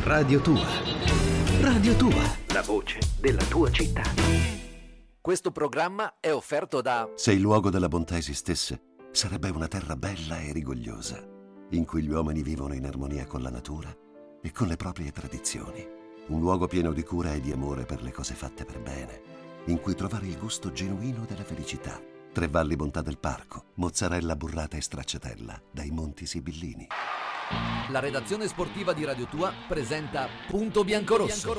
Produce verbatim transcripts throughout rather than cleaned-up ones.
Radio Tua. Radio Tua, la voce della tua città. Questo programma è offerto da... Se il luogo della bontà esistesse, sarebbe una terra bella e rigogliosa, in cui gli uomini vivono in armonia con la natura e con le proprie tradizioni. Un luogo pieno di cura e di amore per le cose fatte per bene, in cui trovare il gusto genuino della felicità. Tre Valli Bontà del Parco, mozzarella burrata e stracciatella dai Monti Sibillini. La redazione sportiva di Radio Tua presenta Punto Biancorosso.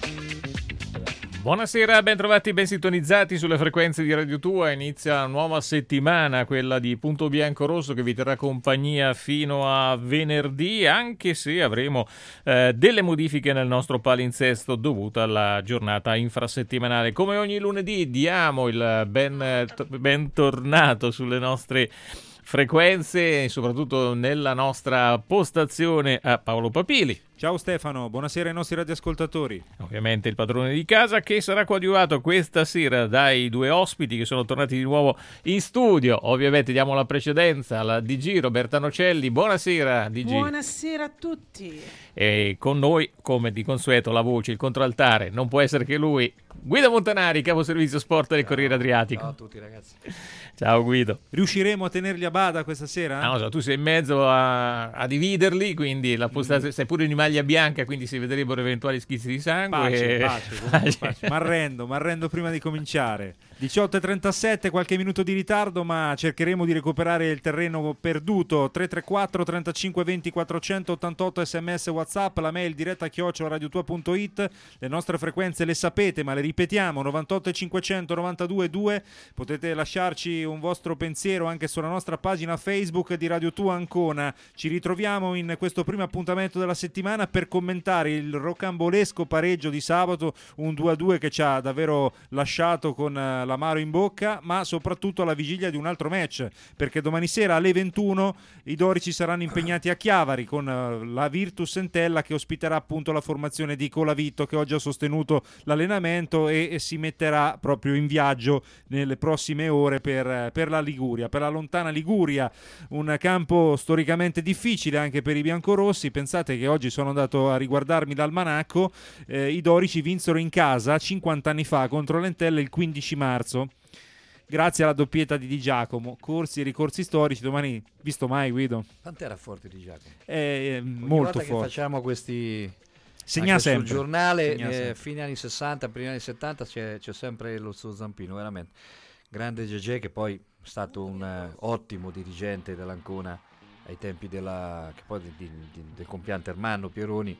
Buonasera, ben trovati, ben sintonizzati sulle frequenze di Radio Tua. Inizia una nuova settimana, quella di Punto Biancorosso, che vi terrà compagnia fino a venerdì, anche se avremo eh, delle modifiche nel nostro palinsesto dovute alla giornata infrasettimanale. Come ogni lunedì diamo il ben, bentornato sulle nostre frequenze e soprattutto nella nostra postazione a Paolo Papili. Ciao Stefano, buonasera ai nostri radioascoltatori. Ovviamente il padrone di casa, che sarà coadiuvato questa sera dai due ospiti che sono tornati di nuovo in studio. Ovviamente diamo la precedenza alla D G Roberta Nocelli. Buonasera D G. Buonasera a tutti. E con noi, come di consueto, la voce, il contraltare, non può essere che lui, Guido Montanari, capo servizio sport del Corriere Adriatico. Ciao a tutti ragazzi. Ciao Guido. Riusciremo a tenerli a bada questa sera? Ah, no, so, tu sei in mezzo a, a dividerli, quindi la postazione, mm. sei pure in maglia bianca, quindi si vedrebbero eventuali schizzi di sangue. Pace, e... pace, pace. pace. M'arrendo, m'arrendo prima di cominciare. diciotto e trentasette, qualche minuto di ritardo, ma cercheremo di recuperare il terreno perduto. Tre tre quattro trentacinque venti quattrocentottantotto sms WhatsApp, la mail diretta chiocciola radiotua punto it. Le nostre frequenze le sapete, ma le ripetiamo: novantotto e cinquecento novantadue due. Potete lasciarci un vostro pensiero anche sulla nostra pagina Facebook di Radio Tua Ancona. Ci ritroviamo in questo primo appuntamento della settimana per commentare il rocambolesco pareggio di sabato, un due a due che ci ha davvero lasciato con l'amaro in bocca, ma soprattutto alla vigilia di un altro match, perché domani sera alle ventuno i dorici saranno impegnati a Chiavari con la Virtus Entella, che ospiterà appunto la formazione di Colavitto, che oggi ha sostenuto l'allenamento e, e si metterà proprio in viaggio nelle prossime ore per per la Liguria, per la lontana Liguria, un campo storicamente difficile anche per i biancorossi. Pensate che oggi sono andato a riguardarmi l'almanacco, eh, i dorici vinsero in casa cinquanta anni fa contro l'Entella il quindici marzo, grazie alla doppietta di Di Giacomo. Corsi e ricorsi storici, domani, visto mai Guido? Quant'era forte Di Giacomo? È Ogni molto volta forte. Che facciamo questi... Segna anche sempre. Sul giornale, Segna eh, sempre. fine anni sessanta, primi anni settanta c'è, c'è sempre lo suo zampino, veramente. Grande Gegé, che poi è stato un uh, ottimo dirigente dell'Ancona ai tempi della, che poi di, di, di, del compiante Ermanno Pieroni,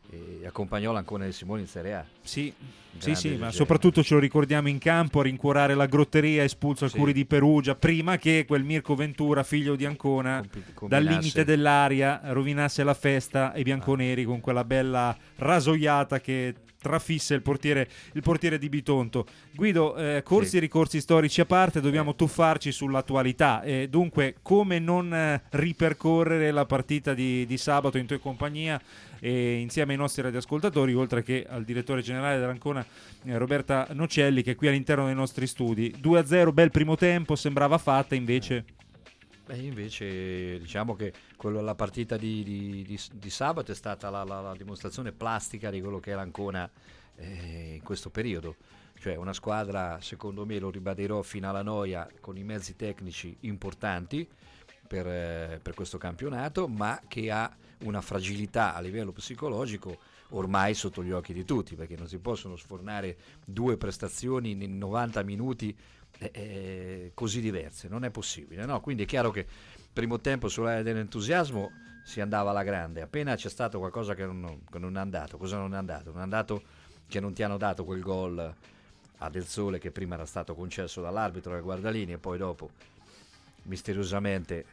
e accompagnò l'Ancona del Simoni in Serie A. Sì, Grande sì, sì, ma Gegé. soprattutto ce lo ricordiamo in campo a rincuorare la grotteria espulso al Sì. Curi di Perugia, prima che quel Mirko Ventura, figlio di Ancona, Compi- dal combinasse- limite dell'aria rovinasse la festa ai bianconeri con quella bella rasoiata che trafisse il portiere, il portiere di Bitonto. Guido, eh, corsi Sì. e ricorsi storici a parte, dobbiamo Eh. tuffarci sull'attualità. Eh, dunque, come non eh, ripercorrere la partita di, di sabato in tua compagnia e insieme ai nostri radioascoltatori, oltre che al direttore generale dell'Ancona, eh, Roberta Nocelli, che è qui all'interno dei nostri studi. due a zero, bel primo tempo, sembrava fatta, invece... Beh, invece diciamo che quello, la partita di, di, di, di sabato è stata la, la, la dimostrazione plastica di quello che è l'Ancona eh, in questo periodo, cioè una squadra, secondo me, lo ribadirò fino alla noia, con i mezzi tecnici importanti per, eh, per questo campionato, ma che ha una fragilità a livello psicologico ormai sotto gli occhi di tutti, perché non si possono sfornare due prestazioni in novanta minuti Eh, eh, così diverse, non è possibile, no? Quindi è chiaro che primo tempo sull'area dell'entusiasmo si andava alla grande, appena c'è stato qualcosa che non, che non è andato. Cosa non è andato? Non è andato che non ti hanno dato quel gol a Del Sole che prima era stato concesso dall'arbitro al guardalini e poi dopo misteriosamente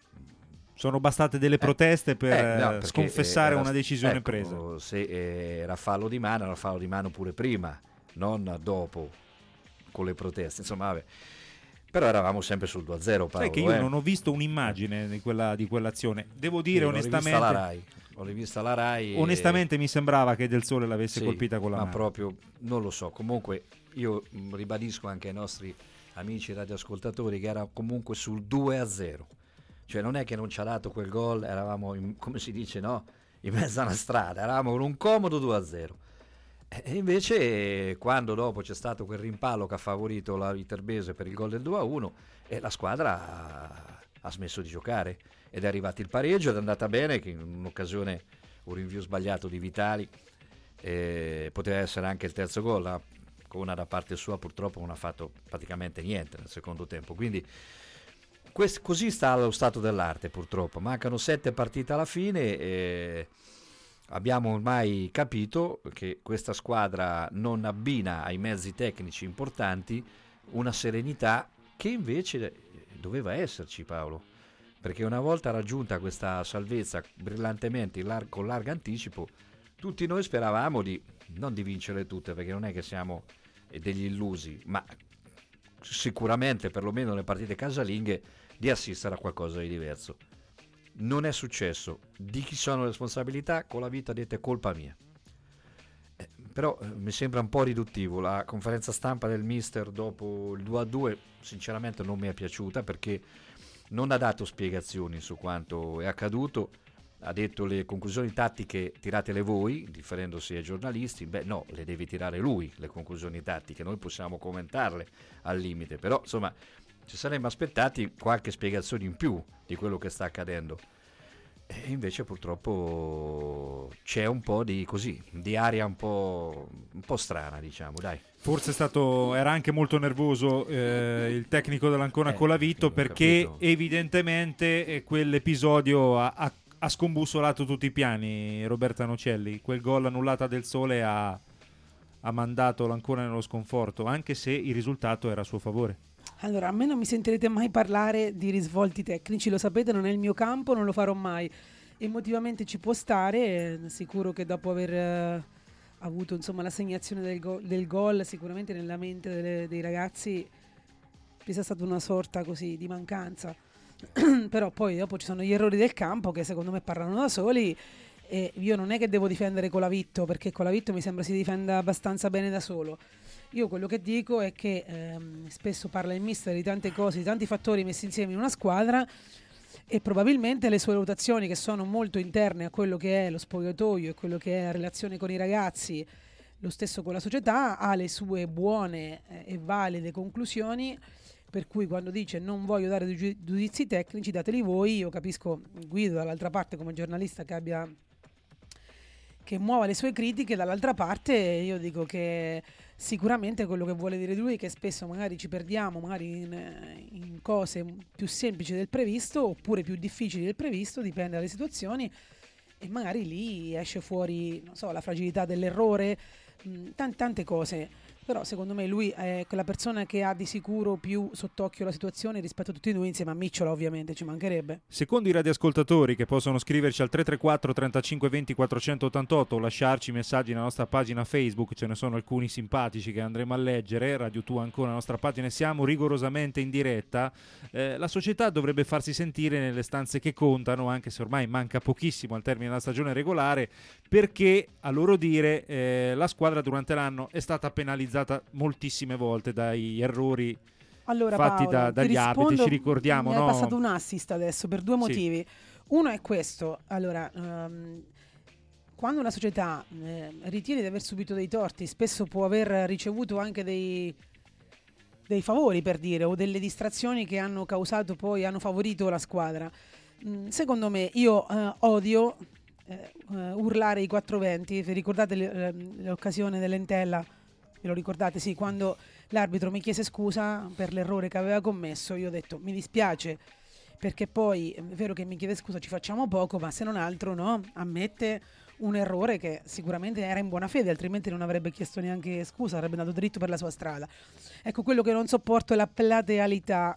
Sono bastate delle proteste per eh, no, eh, perché, sconfessare eh, era- una decisione ecco, presa. Se eh, era fallo di mano, era fallo di mano pure prima, non dopo con le proteste, insomma vabbè. Però eravamo sempre sul due a zero, Paolo. Sai che io eh. non ho visto un'immagine di, quella, di quell'azione. Devo dire Io l'ho rivista onestamente, la Rai, l'ho rivista la Rai e- onestamente mi sembrava che Del Sole l'avesse Sì, colpita con la ma mano. proprio non lo so. Comunque io mh, ribadisco anche ai nostri amici radioascoltatori che era comunque sul due a zero, cioè non è che non ci ha dato quel gol, eravamo in, come si dice, no? in mezzo a una strada, eravamo con un comodo due a zero. E invece quando dopo c'è stato quel rimpallo che ha favorito la Viterbese per il gol del due a uno, e la squadra ha, ha smesso di giocare ed è arrivato il pareggio ed è andata bene, che in un'occasione un rinvio sbagliato di Vitali eh, poteva essere anche il terzo gol, la Cona da parte sua purtroppo non ha fatto praticamente niente nel secondo tempo, quindi quest- così sta lo stato dell'arte purtroppo, mancano sette partite alla fine e abbiamo ormai capito che questa squadra non abbina ai mezzi tecnici importanti una serenità che invece doveva esserci, Paolo, perché una volta raggiunta questa salvezza brillantemente in lar- con largo anticipo, tutti noi speravamo di non di vincere tutte, perché non è che siamo degli illusi, ma sicuramente perlomeno nelle partite casalinghe di assistere a qualcosa di diverso. Non è successo. Di chi sono le responsabilità? Con la vita dite colpa mia. Eh, però eh, mi sembra un po' riduttivo la conferenza stampa del mister dopo il due a due, sinceramente non mi è piaciuta perché non ha dato spiegazioni su quanto è accaduto. Ha detto le conclusioni tattiche tiratele voi, differendosi ai giornalisti. Beh no, le deve tirare lui le conclusioni tattiche, noi possiamo commentarle al limite, però insomma ci saremmo aspettati qualche spiegazione in più di quello che sta accadendo, e invece purtroppo c'è un po' di così, di aria un po', un po' strana, diciamo, dai. Forse è stato, era anche molto nervoso eh, il tecnico dell'Ancona Eh, Colavito, ho perché capito. evidentemente eh, quell'episodio ha, ha, ha scombussolato tutti i piani, Roberta Nocelli. Quel gol annullata del Sole ha, ha mandato l'Ancona nello sconforto, anche se il risultato era a suo favore. Allora, a me non mi sentirete mai parlare di risvolti tecnici, lo sapete, non è il mio campo, non lo farò mai. Emotivamente ci può stare, eh, sicuro che dopo aver eh, avuto insomma l'assegnazione del, go- del gol, sicuramente nella mente delle- dei ragazzi ci sia stata una sorta così di mancanza. Però poi dopo ci sono gli errori del campo che secondo me parlano da soli, e io non è che devo difendere Colavitto, perché Colavitto mi sembra si difenda abbastanza bene da solo. Io quello che dico è che ehm, spesso parla il mister di tante cose, di tanti fattori messi insieme in una squadra, e probabilmente le sue valutazioni, che sono molto interne a quello che è lo spogliatoio e quello che è la relazione con i ragazzi, lo stesso con la società, ha le sue buone eh, e valide conclusioni, per cui quando dice non voglio dare giu- giudizi tecnici, dateli voi. Io capisco Guido dall'altra parte come giornalista che abbia che muova le sue critiche, dall'altra parte io dico che sicuramente quello che vuole dire lui è che spesso magari ci perdiamo magari in, in cose più semplici del previsto oppure più difficili del previsto, dipende dalle situazioni, e magari lì esce fuori, non so, la fragilità dell'errore, mh, tante, tante cose. Però secondo me lui è quella persona che ha di sicuro più sott'occhio la situazione rispetto a tutti noi, insieme a Micciola ovviamente, ci mancherebbe. Secondo i radioascoltatori, che possono scriverci al tre tre quattro trentacinque venti quattrocentottantotto o lasciarci messaggi nella nostra pagina Facebook, ce ne sono alcuni simpatici che andremo a leggere. Radio Tua ancora la nostra pagina, e siamo rigorosamente in diretta. Eh, la società dovrebbe farsi sentire nelle stanze che contano, anche se ormai manca pochissimo al termine della stagione regolare, perché a loro dire eh, la squadra durante l'anno è stata penalizzata moltissime volte dai errori allora, fatti Paolo, da, ti dagli rispondo, arbitri. Ci ricordiamo, mi no? è passato un assist adesso per due Sì. motivi. Uno è questo: allora, ehm, quando una società eh, ritiene di aver subito dei torti, spesso può aver ricevuto anche dei dei favori, per dire, o delle distrazioni che hanno causato poi, hanno favorito la squadra. Mm, secondo me, io eh, odio eh, eh, urlare i quattro venti. Vi ricordate le- ehm, l'occasione dell'Entella? Ve lo ricordate? Sì, quando l'arbitro mi chiese scusa per l'errore che aveva commesso, io ho detto mi dispiace, perché poi è vero che mi chiede scusa, ci facciamo poco, ma se non altro no, ammette un errore che sicuramente era in buona fede, altrimenti non avrebbe chiesto neanche scusa, avrebbe andato dritto per la sua strada. Ecco, quello che non sopporto è la platealità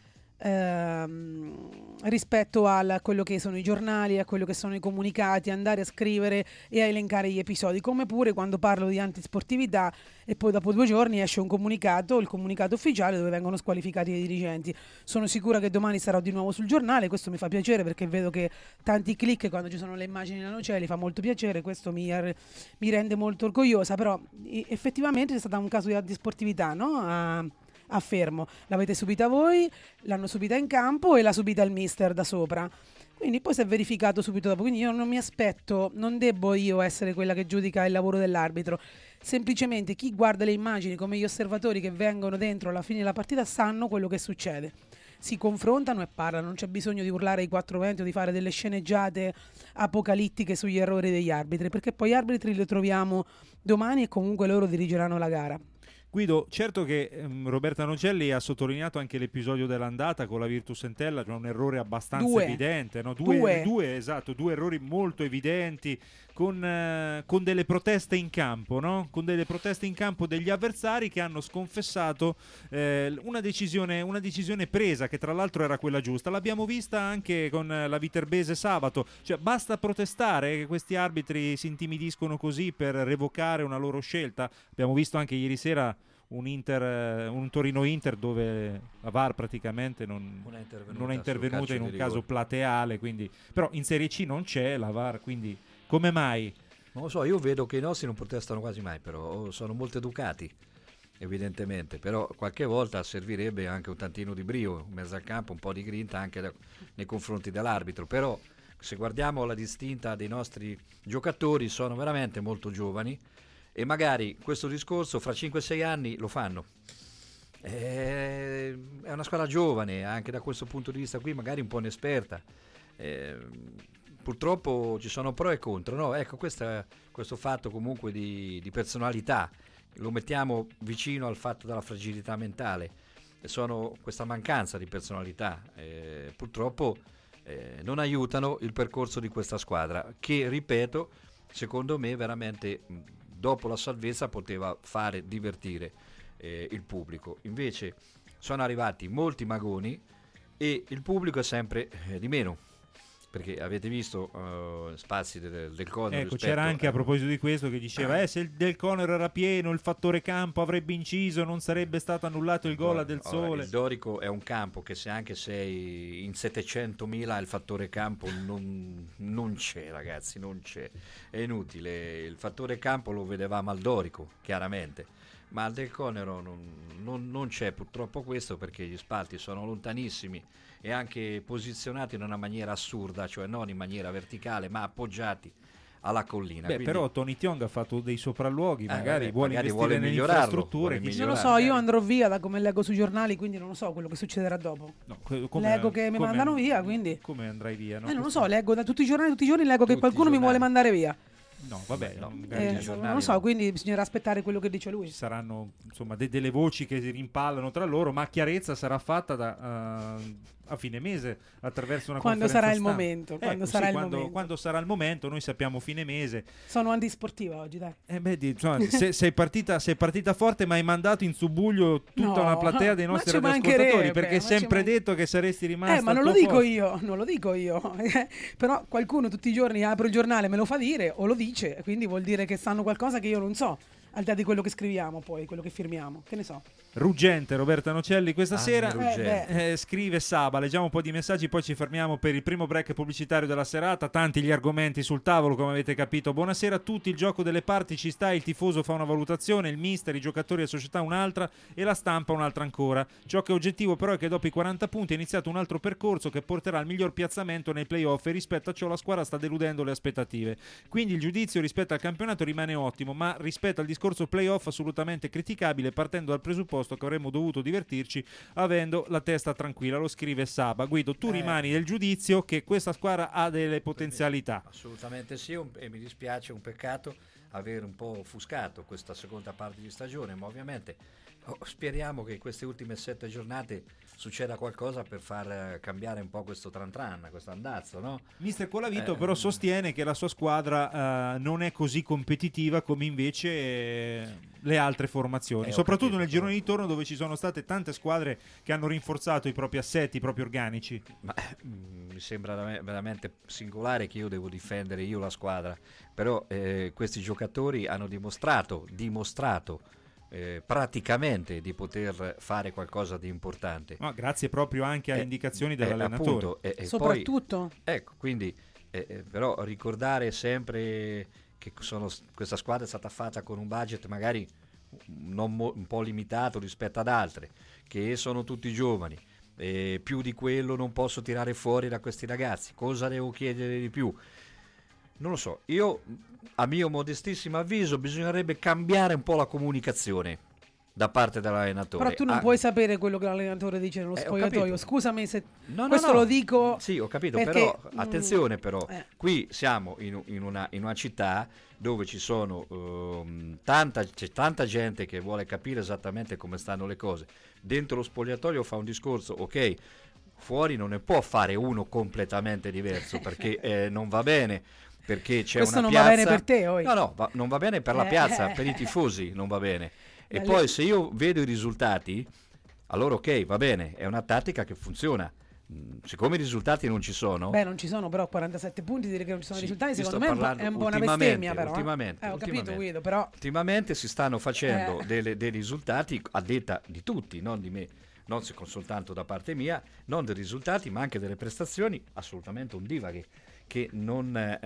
ehm, rispetto a quello che sono i giornali, a quello che sono i comunicati, andare a scrivere e a elencare gli episodi, come pure quando parlo di antisportività e poi dopo due giorni esce un comunicato, il comunicato ufficiale, dove vengono squalificati i dirigenti. Sono sicura che domani sarò di nuovo sul giornale, questo mi fa piacere perché vedo che tanti click quando ci sono le immagini nella Nocelli, fa molto piacere, questo mi, mi rende molto orgogliosa. Però effettivamente c'è stato un caso di antisportività, no? A, affermo, l'avete subita voi, l'hanno subita in campo e l'ha subita il mister da sopra. Quindi poi si è verificato subito dopo, quindi io non mi aspetto, non debbo io essere quella che giudica il lavoro dell'arbitro, semplicemente chi guarda le immagini come gli osservatori che vengono dentro alla fine della partita sanno quello che succede, si confrontano e parlano, non c'è bisogno di urlare ai quattro venti o di fare delle sceneggiate apocalittiche sugli errori degli arbitri, perché poi gli arbitri li troviamo domani e comunque loro dirigeranno la gara. Guido, certo che ehm, Roberta Nocelli ha sottolineato anche l'episodio dell'andata con la Virtus Entella, cioè un errore abbastanza due. evidente, no? due, due. due, esatto, due errori molto evidenti con, eh, con delle proteste in campo, no? Con delle proteste in campo degli avversari che hanno sconfessato eh, una, decisione, una decisione presa, che tra l'altro era quella giusta. L'abbiamo vista anche con la Viterbese sabato, cioè basta protestare che questi arbitri si intimidiscono così per revocare una loro scelta. Abbiamo visto anche ieri sera un, Inter, un Torino-Inter dove la V A R praticamente non, non è intervenuta, non è intervenuta in un caso rigore. plateale, quindi, però in Serie C non c'è la V A R, quindi come mai? Non lo so, io vedo che i nostri non protestano quasi mai, però sono molto educati, evidentemente, però qualche volta servirebbe anche un tantino di brio in mezzo al campo, un po' di grinta anche da, nei confronti dell'arbitro, però se guardiamo la distinta dei nostri giocatori sono veramente molto giovani e magari questo discorso fra cinque sei anni lo fanno. È una squadra giovane, anche da questo punto di vista qui magari un po' inesperta. Eh, purtroppo ci sono pro e contro, no? Ecco, questa, questo fatto comunque di, di personalità lo mettiamo vicino al fatto della fragilità mentale, sono questa mancanza di personalità eh, purtroppo eh, non aiutano il percorso di questa squadra che, ripeto, secondo me veramente dopo la salvezza poteva fare divertire eh, il pubblico. Invece sono arrivati molti magoni e il pubblico è sempre eh, di meno, perché avete visto uh, spazi del, del Conero. Ecco, c'era anche a proposito di questo che diceva eh, se il del Conero era pieno il fattore campo avrebbe inciso, non sarebbe stato annullato il gol a Del Sole. Allora, il Dorico è un campo che se anche sei in settecentomila il fattore campo non, non c'è, ragazzi, non c'è, è inutile. Il fattore campo lo vedevamo al Dorico, chiaramente, ma al del Conero non, non, non c'è purtroppo questo, perché gli spalti sono lontanissimi e anche posizionati in una maniera assurda, cioè non in maniera verticale ma appoggiati alla collina. Beh, Quindi, però Tony Tiong ha fatto dei sopralluoghi, eh, magari vabbè, vuole magari investire vuole nelle migliorarlo, infrastrutture. vuole chi- Non lo so, io andrò via da come leggo sui giornali, quindi non lo so quello che succederà dopo. No, que- come- Leggo che mi come- mandano via, quindi come andrai via? No? eh, non lo Questo- so, leggo da tutti i giornali, tutti i giorni leggo che Tutti qualcuno i mi vuole giornali. mandare via. No, vabbè, No, non- Eh, i giornali non lo so, no. quindi bisognerà aspettare quello che dice lui. ci saranno insomma de- delle voci che si rimpallano tra loro, ma chiarezza sarà fatta da, uh, a fine mese attraverso una Quando conferenza sarà il stampa. momento, Ecco, quando sì, sarà il quando, momento. quando sarà il momento, noi sappiamo fine mese. Sono antisportiva oggi, dai. Eh beh, di- insomma, se- sei, partita, sei partita forte, ma hai mandato in subbuglio tutta No, una platea dei ma nostri ci radioascoltatori, mancherebbe, perché hai ma ci sempre man- detto che saresti rimasta Eh, ma al non lo tuo dico posto. io, non lo dico io. Però qualcuno tutti i giorni apre il giornale, me lo fa dire o lo dice, quindi vuol dire che sanno qualcosa che io non so, al di là di quello che scriviamo poi, quello che firmiamo, che ne so. Ruggente Roberta Nocelli questa Ah, sera. ruggente. Eh, Eh, scrive Saba, leggiamo un po' di messaggi, poi ci fermiamo per il primo break pubblicitario della serata. Tanti gli argomenti sul tavolo, come avete capito. Buonasera a tutti, il gioco delle parti ci sta, il tifoso fa una valutazione, il mister, i giocatori e la società un'altra e la stampa un'altra ancora. Ciò che è oggettivo però è che dopo i quaranta punti è iniziato un altro percorso che porterà al miglior piazzamento nei playoff e rispetto a ciò la squadra sta deludendo le aspettative. Quindi il giudizio rispetto al campionato rimane ottimo, ma rispetto al discorso playoff assolutamente criticabile, partendo dal presupposto che avremmo dovuto divertirci avendo la testa tranquilla. Lo scrive Saba. Guido, tu Eh. rimani del giudizio che questa squadra ha delle potenzialità. assolutamente sì, un- e mi dispiace, un peccato aver un po' offuscato questa seconda parte di stagione, ma ovviamente oh, speriamo che in queste ultime sette giornate succeda qualcosa per far eh, cambiare un po' questo tran tran, questo andazzo, no? Mister Colavito Eh, però sostiene che la sua squadra eh, non è così competitiva come invece eh, le altre formazioni, Eh, ho soprattutto capito, nel girone però- di torno dove ci sono state tante squadre che hanno rinforzato i propri assetti, i propri organici. Ma mm, mi sembra vera- veramente singolare che io devo difendere io la squadra, però eh, questi giocatori hanno dimostrato, dimostrato eh, praticamente di poter fare qualcosa di importante. No, grazie proprio anche alle Eh, indicazioni eh, dell'allenatore. appunto, e- e poi- Soprattutto ecco, quindi eh, eh, però ricordare sempre che sono, questa squadra è stata fatta con un budget magari non mo- un po' limitato rispetto ad altre, che sono tutti giovani, eh, più di quello non posso tirare fuori da questi ragazzi, cosa devo chiedere di più? Non lo so, io a mio modestissimo avviso bisognerebbe cambiare un po' la comunicazione da parte dell'allenatore. Però tu non ah, puoi sapere quello che l'allenatore dice nello eh, spogliatoio. Scusami se no, questo no, no. lo dico. Sì, ho capito, perché, però mm, attenzione però, eh. qui siamo in, in, una, in una città dove ci sono um, tanta, c'è tanta gente che vuole capire esattamente come stanno le cose. Dentro lo spogliatoio fa un discorso, ok, fuori non ne può fare uno completamente diverso perché eh, non va bene. Perché c'è questo una non piazza... va bene per te, oi. No, no, va, non va bene per la Eh, piazza, eh, per i tifosi non va bene. E Beh, poi le- se io vedo i risultati, allora ok, va bene, è una tattica che funziona. Mm, Siccome i risultati non ci sono... Beh, non ci sono però quarantasette punti, dire che non ci sono Sì, risultati, io secondo sto me è un po', parlando è un po' una ultimamente, bestemmia però. eh. ultimamente, Eh, ho capito ultimamente. Guido, però Ultimamente si stanno facendo Eh. delle- dei risultati a detta di tutti, non di me, non se- soltanto da parte mia, non dei risultati ma anche delle prestazioni assolutamente ondivaghe che non, eh,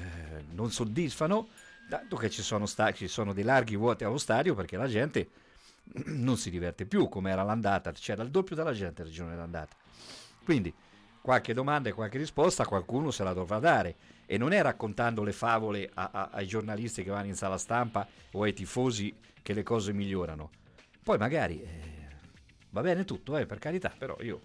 non soddisfano, dato che ci sono, sta- ci sono dei larghi vuoti allo stadio perché la gente non si diverte più come era l'andata, c'era il doppio della gente il giorno dell'andata. Quindi qualche domanda e qualche risposta qualcuno se la dovrà dare, e non è raccontando le favole a- a- ai giornalisti che vanno in sala stampa o ai tifosi che le cose migliorano. Poi magari eh, va bene tutto, eh, per carità, però io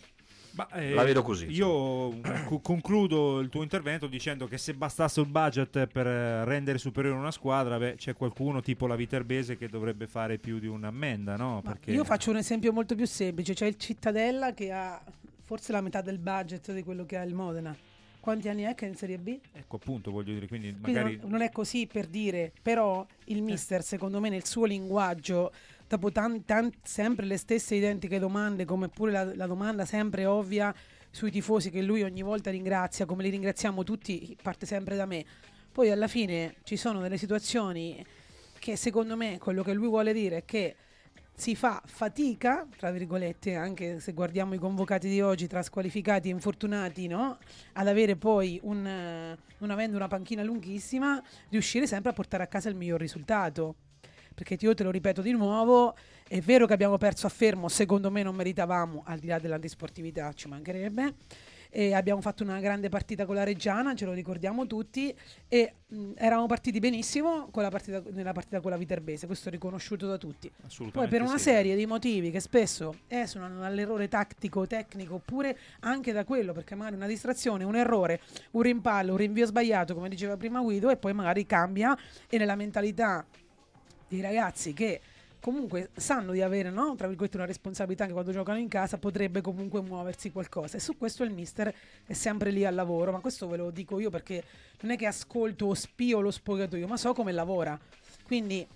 Ma, eh, la vedo così. Io co- concludo il tuo intervento dicendo che se bastasse il budget per eh, rendere superiore una squadra, beh, c'è qualcuno tipo la Viterbese che dovrebbe fare più di un'ammenda, no? ma Perché io faccio un esempio molto più semplice. C'è il Cittadella che ha forse la metà del budget di quello che ha il Modena. Quanti anni è che è in Serie B? ecco, appunto, voglio dire, quindi Quindi magari non, non è così per dire, però il mister secondo me nel suo linguaggio, dopo tan- tan- sempre le stesse identiche domande, come pure la, la domanda sempre ovvia sui tifosi che lui ogni volta ringrazia, come li ringraziamo tutti, parte sempre da me. Poi alla fine ci sono delle situazioni che secondo me quello che lui vuole dire è che si fa fatica, tra virgolette, anche se guardiamo i convocati di oggi, tra squalificati e infortunati, no? Ad avere poi, un, eh, non avendo una panchina lunghissima, riuscire sempre a portare a casa il miglior risultato. Perché io te lo ripeto di nuovo, è vero che abbiamo perso a Fermo, secondo me non meritavamo, al di là dell'antisportività, ci mancherebbe. E abbiamo fatto una grande partita con la Reggiana, ce lo ricordiamo tutti, e mh, eravamo partiti benissimo con la partita, nella partita con la Viterbese, questo è riconosciuto da tutti. Poi assolutamente per una sì. serie di motivi che spesso esulano dall'errore tattico, tecnico, oppure anche da quello, perché magari una distrazione, un errore, un rimpallo, un rinvio sbagliato, come diceva prima Guido, e poi magari cambia, e nella mentalità dei ragazzi che comunque sanno di avere, no, tra virgolette, una responsabilità anche quando giocano in casa, potrebbe comunque muoversi qualcosa, e su questo il mister è sempre lì al lavoro. Ma questo ve lo dico io perché non è che ascolto o spio lo spogliatoio, ma so come lavora, quindi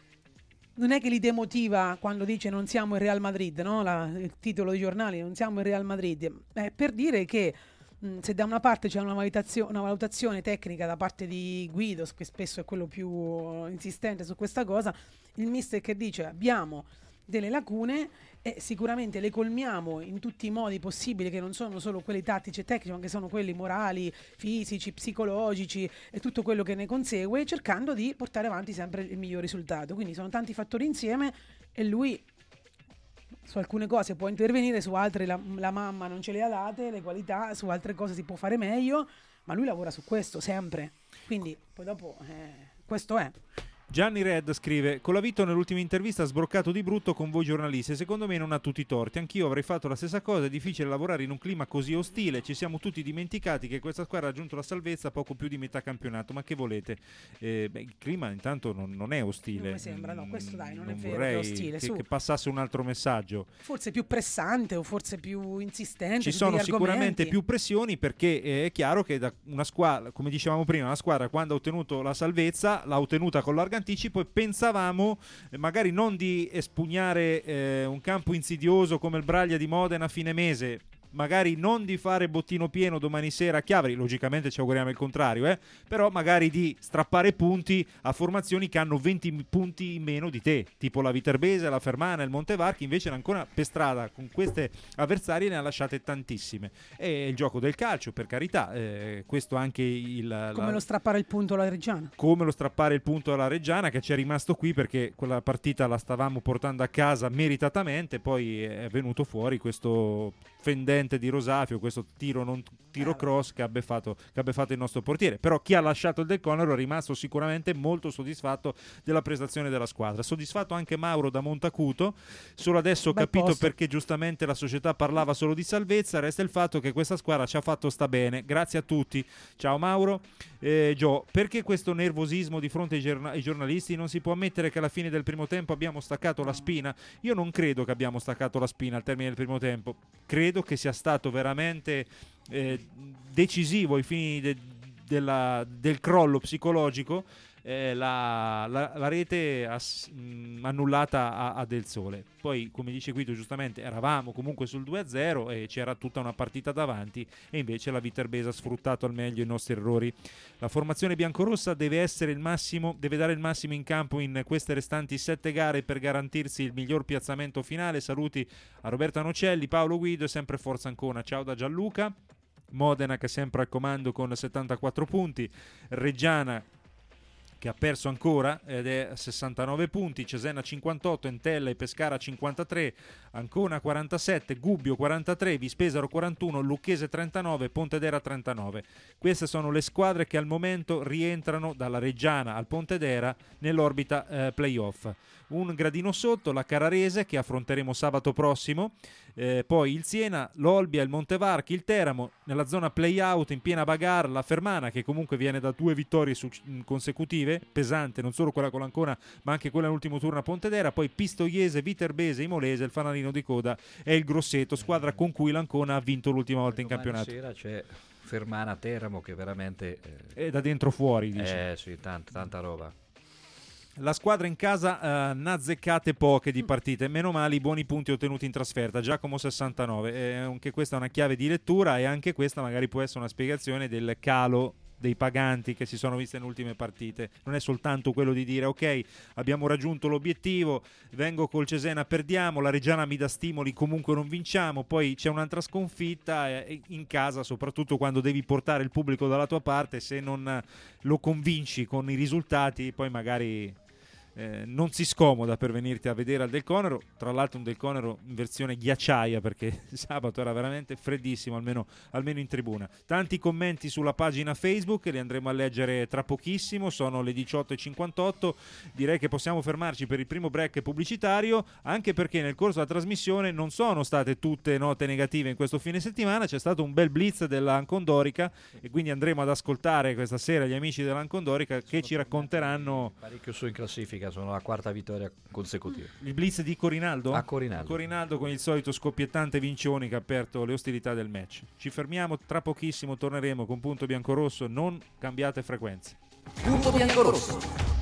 non è che li demotiva quando dice non siamo il Real Madrid, no? La, il titolo dei giornali, non siamo il Real Madrid, è per dire che mh, se da una parte c'è una valutazione, una valutazione tecnica da parte di Guido, che spesso è quello più uh, insistente su questa cosa, il mister che dice abbiamo delle lacune e sicuramente le colmiamo in tutti i modi possibili, che non sono solo quelli tattici e tecnici, ma che sono quelli morali, fisici, psicologici e tutto quello che ne consegue, cercando di portare avanti sempre il miglior risultato. Quindi sono tanti fattori insieme e lui su alcune cose può intervenire, su altre la, la mamma non ce le ha date, le qualità, su altre cose si può fare meglio, ma lui lavora su questo sempre. Quindi poi dopo eh, questo è. Gianni Red scrive: Colavito nell'ultima intervista ha sbroccato di brutto con voi giornalisti, secondo me non ha tutti i torti, anch'io avrei fatto la stessa cosa, è difficile lavorare in un clima così ostile, ci siamo tutti dimenticati che questa squadra ha raggiunto la salvezza a poco più di metà campionato, ma che volete? Eh, beh, il clima intanto non, non è ostile. Non mi sembra, no, questo dai, non è vero vorrei che è ostile, che, su. che passasse un altro messaggio. Forse più pressante o forse più insistente. Ci su sono degli sicuramente argomenti. più pressioni, perché è chiaro che da una squadra, come dicevamo prima, una squadra quando ha ottenuto la salvezza l'ha ottenuta con largo anticipo, e pensavamo eh, magari non di espugnare eh, un campo insidioso come il Braglia di Modena a fine mese, magari non di fare bottino pieno domani sera a Chiavari, logicamente ci auguriamo il contrario, eh? Però magari di strappare punti a formazioni che hanno venti punti in meno di te, tipo la Viterbese, la Fermana, il Montevarchi. Invece l'Ancona per strada con queste avversarie ne ha lasciate tantissime. È il gioco del calcio, per carità, eh, questo anche il... Come la... lo strappare il punto alla Reggiana. Come lo strappare il punto alla Reggiana, che ci è rimasto qui perché quella partita la stavamo portando a casa meritatamente, poi è venuto fuori questo fendente di Rosafio, questo tiro non tiro cross che abbia fatto, che abbia fatto il nostro portiere. Però chi ha lasciato il Del Conero è rimasto sicuramente molto soddisfatto della prestazione della squadra. Soddisfatto anche Mauro da Montacuto. Solo adesso ho Bel capito posto. perché giustamente la società parlava solo di salvezza. Resta il fatto che questa squadra ci ha fatto sta bene. Grazie a tutti. Ciao Mauro. Eh, Gio, perché questo nervosismo di fronte ai, giorna- ai giornalisti? Non si può ammettere che alla fine del primo tempo abbiamo staccato la spina? Io non credo che abbiamo staccato la spina al termine del primo tempo. Credo che sia stato veramente eh, decisivo ai fini de- della- del crollo psicologico eh, la, la, la rete ass- mh, annullata a, a Del Sole. Poi, come dice Guido giustamente, eravamo comunque sul due a zero e c'era tutta una partita davanti, e invece la Viterbese ha sfruttato al meglio i nostri errori. La formazione biancorossa deve essere il massimo, deve dare il massimo in campo in queste restanti sette gare per garantirsi il miglior piazzamento finale. Saluti a Roberto Nocelli, Paolo Guido e sempre Forza Ancona. Ciao da Gianluca. Modena che è sempre al comando con settantaquattro punti, Reggiana che ha perso ancora ed è a sessantanove punti, Cesena cinquantotto, Entella e Pescara cinquantatré, Ancona quarantasette, Gubbio quarantatré, Vispesaro quarantuno, Lucchese trentanove, Pontedera trentanove. Queste sono le squadre che al momento rientrano dalla Reggiana al Pontedera nell'orbita eh, playoff. Un gradino sotto la Carrarese che affronteremo sabato prossimo, eh, poi il Siena, l'Olbia, il Montevarchi, il Teramo. Nella zona play-out in piena bagarre la Fermana, che comunque viene da due vittorie su- consecutive, pesante, non solo quella con l'Ancona ma anche quella nell'ultimo turno a Pontedera. Poi Pistoiese, Viterbese, Imolese, il fanalino di coda è il Grosseto, squadra con cui l'Ancona ha vinto l'ultima volta in Domani campionato. sera c'è Fermana Teramo che veramente eh, È da dentro fuori, dice. eh sì, tanta, tanta roba. La squadra in casa eh, ne ha azzeccate poche di partite, meno male i buoni punti ottenuti in trasferta. Giacomo sessantanove, eh, anche questa è una chiave di lettura, e anche questa magari può essere una spiegazione del calo dei paganti che si sono viste nelle ultime partite. Non è soltanto quello di dire ok, abbiamo raggiunto l'obiettivo, vengo col Cesena, perdiamo, la Reggiana mi dà stimoli, comunque non vinciamo, poi c'è un'altra sconfitta eh, in casa, soprattutto quando devi portare il pubblico dalla tua parte. Se non lo convinci con i risultati, poi magari Eh, non si scomoda per venirti a vedere al Del Conero. Tra l'altro un Del Conero in versione ghiacciaia, perché sabato era veramente freddissimo, almeno, almeno in tribuna. Tanti commenti sulla pagina Facebook, li andremo a leggere tra pochissimo. Sono le diciotto e cinquantotto, direi che possiamo fermarci per il primo break pubblicitario, anche perché nel corso della trasmissione non sono state tutte note negative in questo fine settimana. C'è stato un bel blitz dell'Ancondorica e quindi andremo ad ascoltare questa sera gli amici dell'Ancondorica che ci racconteranno Parecchio su in classifica, sono la quarta vittoria consecutiva. il blitz di Corinaldo? A Corinaldo. Corinaldo con il solito scoppiettante Vincioni che ha aperto le ostilità del match. Ci fermiamo, tra pochissimo torneremo con Punto Biancorosso, non cambiate frequenze. Punto Biancorosso.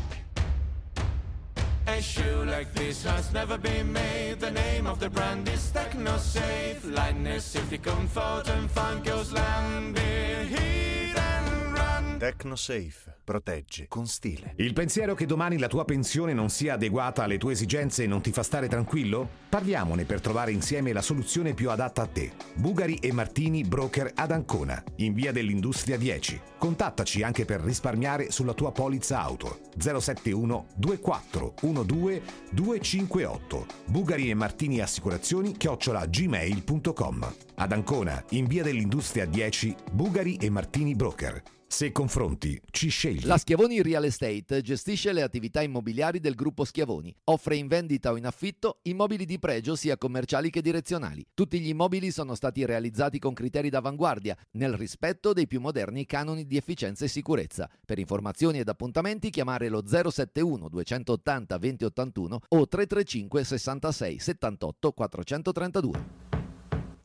A shoe like this has never been made. The name of the brand is TechnoSafe. Lightness, safety, comfort and fun goes land. Heat and run. TechnoSafe. Protegge con stile. Il pensiero che domani la tua pensione non sia adeguata alle tue esigenze non ti fa stare tranquillo? Parliamone per trovare insieme la soluzione più adatta a te. Bugari e Martini Broker ad Ancona, in via dell'Industria dieci. Contattaci anche per risparmiare sulla tua polizza auto. zero sette uno due quattro uno due due cinque otto. Bugari e Martini Assicurazioni chiocciola gmail punto com. Ad Ancona, in via dell'Industria dieci, Bugari e Martini Broker. Se confronti, ci scegli. La Schiavoni Real Estate gestisce le attività immobiliari del gruppo Schiavoni. Offre in vendita o in affitto immobili di pregio sia commerciali che direzionali. Tutti gli immobili sono stati realizzati con criteri d'avanguardia, nel rispetto dei più moderni canoni di efficienza e sicurezza. Per informazioni ed appuntamenti chiamare lo zero sette uno due otto zero due zero otto uno o tre tre cinque sessantasei settantotto quattrocentotrentadue.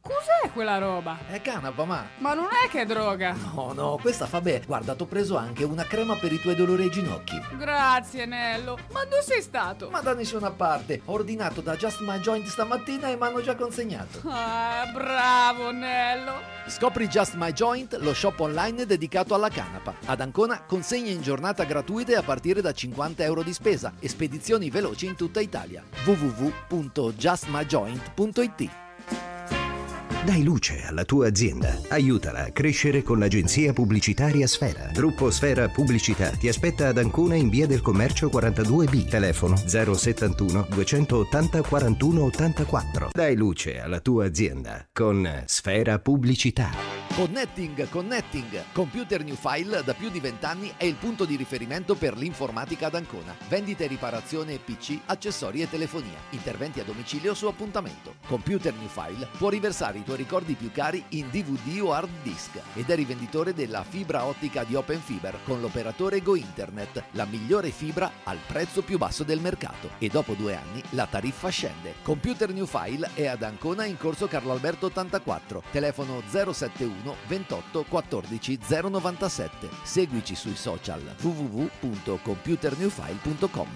Cos'è quella roba? È canapa, ma... Ma non è che è droga. No, no, questa fa bene. Guarda, t'ho preso anche una crema per i tuoi dolori ai ginocchi. Grazie, Nello. Ma dove sei stato? Ma da nessuna parte. Ho ordinato da Just My Joint stamattina e mi hanno già consegnato. Ah, bravo, Nello. Scopri Just My Joint, lo shop online dedicato alla canapa. Ad Ancona consegne in giornata gratuite a partire da cinquanta euro di spesa e spedizioni veloci in tutta Italia. w w w punto just my joint punto i t. Dai luce alla tua azienda. Aiutala a crescere con l'agenzia pubblicitaria Sfera. Gruppo Sfera Pubblicità ti aspetta ad Ancona in via del Commercio quarantadue B. Telefono zero settantuno duecentottanta quarantuno ottantaquattro. Dai luce alla tua azienda con Sfera Pubblicità. Connecting, Connecting. Computer New File da più di vent'anni è il punto di riferimento per l'informatica ad Ancona. Vendita e riparazione P C, accessori e telefonia. Interventi a domicilio su appuntamento. Computer New File può riversare i tuoi ricordi più cari in D V D o hard disk ed è rivenditore della fibra ottica di Open Fiber con l'operatore Go Internet, la migliore fibra al prezzo più basso del mercato. E dopo due anni la tariffa scende. Computer New File è ad Ancona in corso Carlo Alberto ottantaquattro. Telefono zero settantuno ventotto quattordici zero novantasette. Seguici sui social w w w punto computer new file punto com.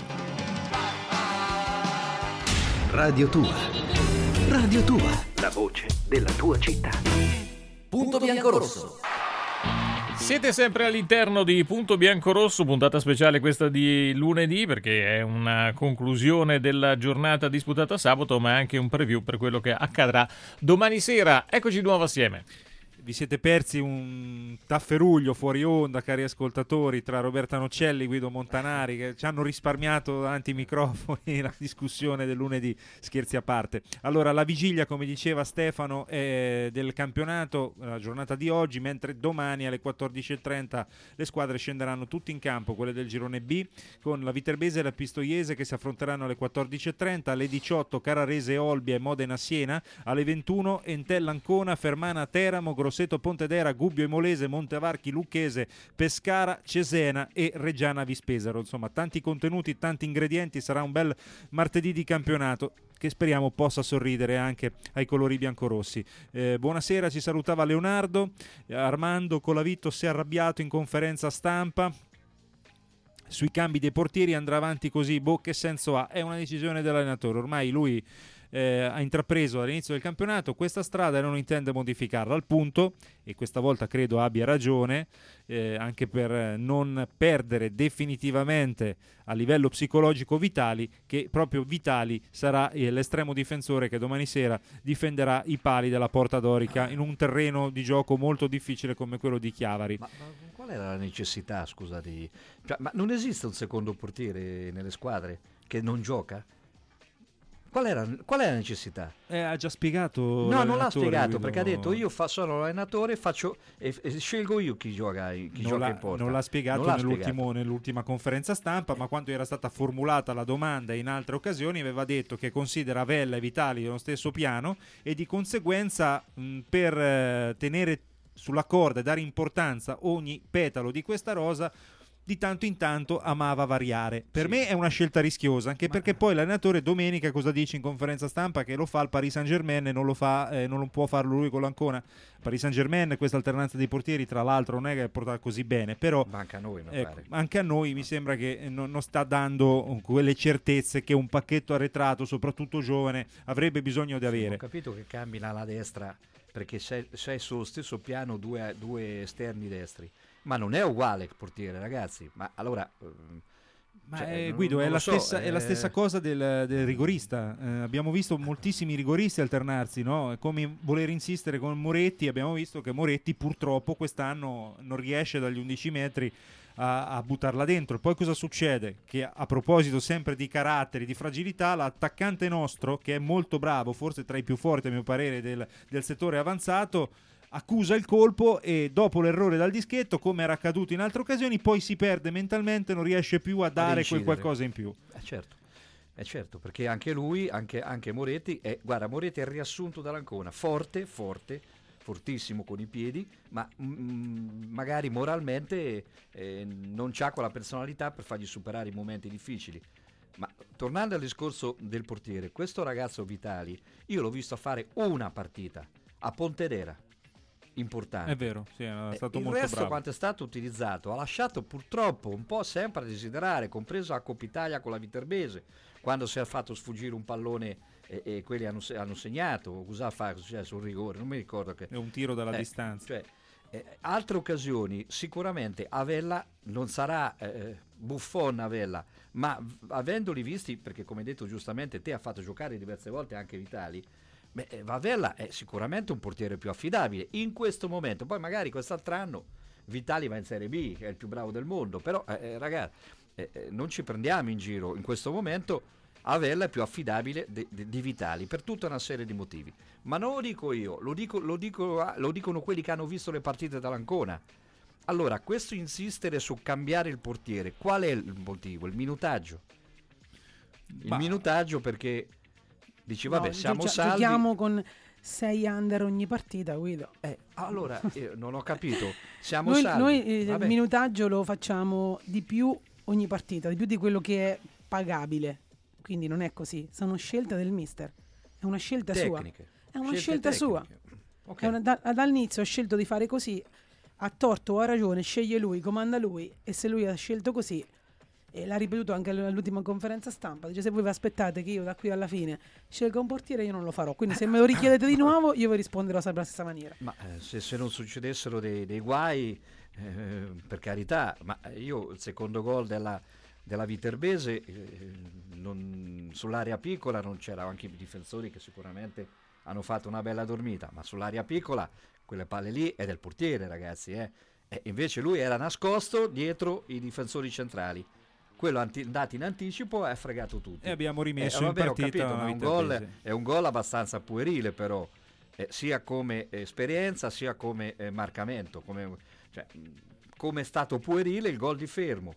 Radio Tua. Radio Tua, la voce della tua città. Punto biancorosso. Siete sempre all'interno di Punto Biancorosso, puntata speciale questa di lunedì perché è una conclusione della giornata disputata sabato, ma è anche un preview per quello che accadrà domani sera. Eccoci di nuovo assieme. Vi siete persi un tafferuglio fuori onda, cari ascoltatori, tra Roberta Nocelli e Guido Montanari, che ci hanno risparmiato davanti ai microfoni la discussione del lunedì, scherzi a parte. Allora, la vigilia, come diceva Stefano, è del campionato, la giornata di oggi, mentre domani alle quattordici e trenta le squadre scenderanno tutte in campo, quelle del girone B, con la Viterbese e la Pistoiese che si affronteranno alle quattordici e trenta, alle diciotto Carrarese Olbia e Modena Siena, alle ventuno Entella Ancona, Fermana Teramo, Grosseto Pontedera, Gubbio Imolese, Montevarchi Lucchese, Pescara, Cesena e Reggiana Vispesaro. Insomma, tanti contenuti, tanti ingredienti, sarà un bel martedì di campionato che speriamo possa sorridere anche ai colori biancorossi. Eh, buonasera, ci salutava Leonardo. Armando Colavitto si è arrabbiato in conferenza stampa sui cambi dei portieri, andrà avanti così, boh, che senso ha? È una decisione dell'allenatore, ormai lui Eh, ha intrapreso all'inizio del campionato questa strada e non intende modificarla, al punto, e questa volta credo abbia ragione, eh, anche per non perdere definitivamente a livello psicologico Vitali, che proprio Vitali sarà eh, l'estremo difensore che domani sera difenderà i pali della Porta Dorica in un terreno di gioco molto difficile come quello di Chiavari. Ma, ma qual era la necessità, scusate? Cioè, ma non esiste un secondo portiere nelle squadre che non gioca? Qual, era, qual è la necessità? Eh, ha già spiegato. No, non l'ha spiegato, Guido. perché ha detto io fa, sono l'allenatore faccio, e, e scelgo io chi gioca, chi non, gioca l'ha, in porta. non l'ha spiegato non l'ha nell'ultimo, spiegato. nell'ultima conferenza stampa, ma quando era stata formulata la domanda in altre occasioni aveva detto che considera Vella e Vitali nello stesso piano e di conseguenza mh, per eh, tenere sulla corda e dare importanza a ogni petalo di questa rosa di tanto in tanto amava variare. Per sì. me è una scelta rischiosa, anche Ma... perché poi l'allenatore domenica cosa dice in conferenza stampa? Che lo fa il Paris Saint-Germain e non lo fa, eh, non lo può farlo lui con l'Ancona. Paris Saint-Germain, questa alternanza dei portieri tra l'altro non è che è portata così bene, però manca a noi, eh, anche a noi mi sembra che non, non sta dando quelle certezze che un pacchetto arretrato, soprattutto giovane, avrebbe bisogno di avere. Sì, ho capito che cambi la destra perché sei, sei sullo stesso piano due, due esterni destri, ma non è uguale il portiere, ragazzi. Ma allora ma cioè, eh, Guido, non, è, non la so, stessa, eh... è la stessa cosa del, del rigorista. Eh, abbiamo visto moltissimi rigoristi alternarsi, no? È come voler insistere con Moretti. Abbiamo visto che Moretti purtroppo quest'anno non riesce dagli undici metri a, a buttarla dentro. Poi cosa succede? Che a proposito sempre di caratteri, di fragilità, l'attaccante nostro, che è molto bravo, forse tra i più forti a mio parere del, del settore avanzato, accusa il colpo e dopo l'errore dal dischetto, come era accaduto in altre occasioni, poi si perde mentalmente, non riesce più a dare quel qualcosa in più. Eh certo, eh certo, perché anche lui, anche, anche Moretti, è, guarda, Moretti è il riassunto dall'Ancona, forte, forte, fortissimo con i piedi, ma mm, magari moralmente eh, non c'ha quella personalità per fargli superare i momenti difficili. Ma tornando al discorso del portiere, questo ragazzo Vitali, io l'ho visto fare una partita, a Pontedera, importante. È vero, sì, è stato eh, il molto resto bravo. quanto è stato utilizzato ha lasciato purtroppo un po' sempre a desiderare, compreso a Coppa Italia con la Viterbese, quando si è fatto sfuggire un pallone e, e quelli hanno, hanno segnato, cosa fa cioè, sul rigore, non mi ricordo che è un tiro dalla eh, distanza. Cioè, eh, altre occasioni sicuramente Avella non sarà eh, Buffon Avella, ma v- avendoli visti, perché come hai detto giustamente te ha fatto giocare diverse volte anche Vitali, beh, Avella è sicuramente un portiere più affidabile in questo momento. Poi magari quest'altro anno Vitali va in Serie B, che è il più bravo del mondo, però eh, eh, ragazzi eh, eh, non ci prendiamo in giro. In questo momento Avella è più affidabile de- de- di Vitali per tutta una serie di motivi, ma non lo dico io, lo, dico, lo, dico, lo dicono quelli che hanno visto le partite dall'Ancona. Allora, questo insistere su cambiare il portiere, qual è il motivo? Il minutaggio. Il Bah. minutaggio perché dici vabbè, No, siamo gio- salvi. Giochiamo con sei under ogni partita, Guido. Eh, allora, io non ho capito. Siamo Noi, salvi. noi eh, il Vabbè. minutaggio lo facciamo di più ogni partita, di più di quello che è pagabile. Quindi non è così, sono scelte del mister. È una scelta Tecniche. sua. È una Scelte scelta tecniche. sua. Ok. È una- da- dall'inizio ha scelto di fare così, ha torto o ha ragione, sceglie lui, comanda lui, e se lui ha scelto così, e l'ha ripetuto anche all'ultima conferenza stampa, dice: se voi vi aspettate che io da qui alla fine scelga un portiere, io non lo farò, quindi se me lo richiedete di nuovo io vi risponderò sempre alla stessa maniera. Ma eh, se, se non succedessero dei, dei guai, eh, per carità, ma io il secondo gol della, della Viterbese, eh, non- sull'area piccola non c'erano anche i difensori che sicuramente hanno fatto una bella dormita, ma sull'area piccola quelle palle lì è del portiere, ragazzi, eh. E invece lui era nascosto dietro i difensori centrali. Quello anti- andato in anticipo e ha fregato tutti. E abbiamo rimesso Eh, in vabbè, ho partita capito, ma la è un gol, Viterbese. è un gol abbastanza puerile, però eh, sia come esperienza sia come eh, marcamento, come, cioè, mh, come è stato puerile il gol di Fermo.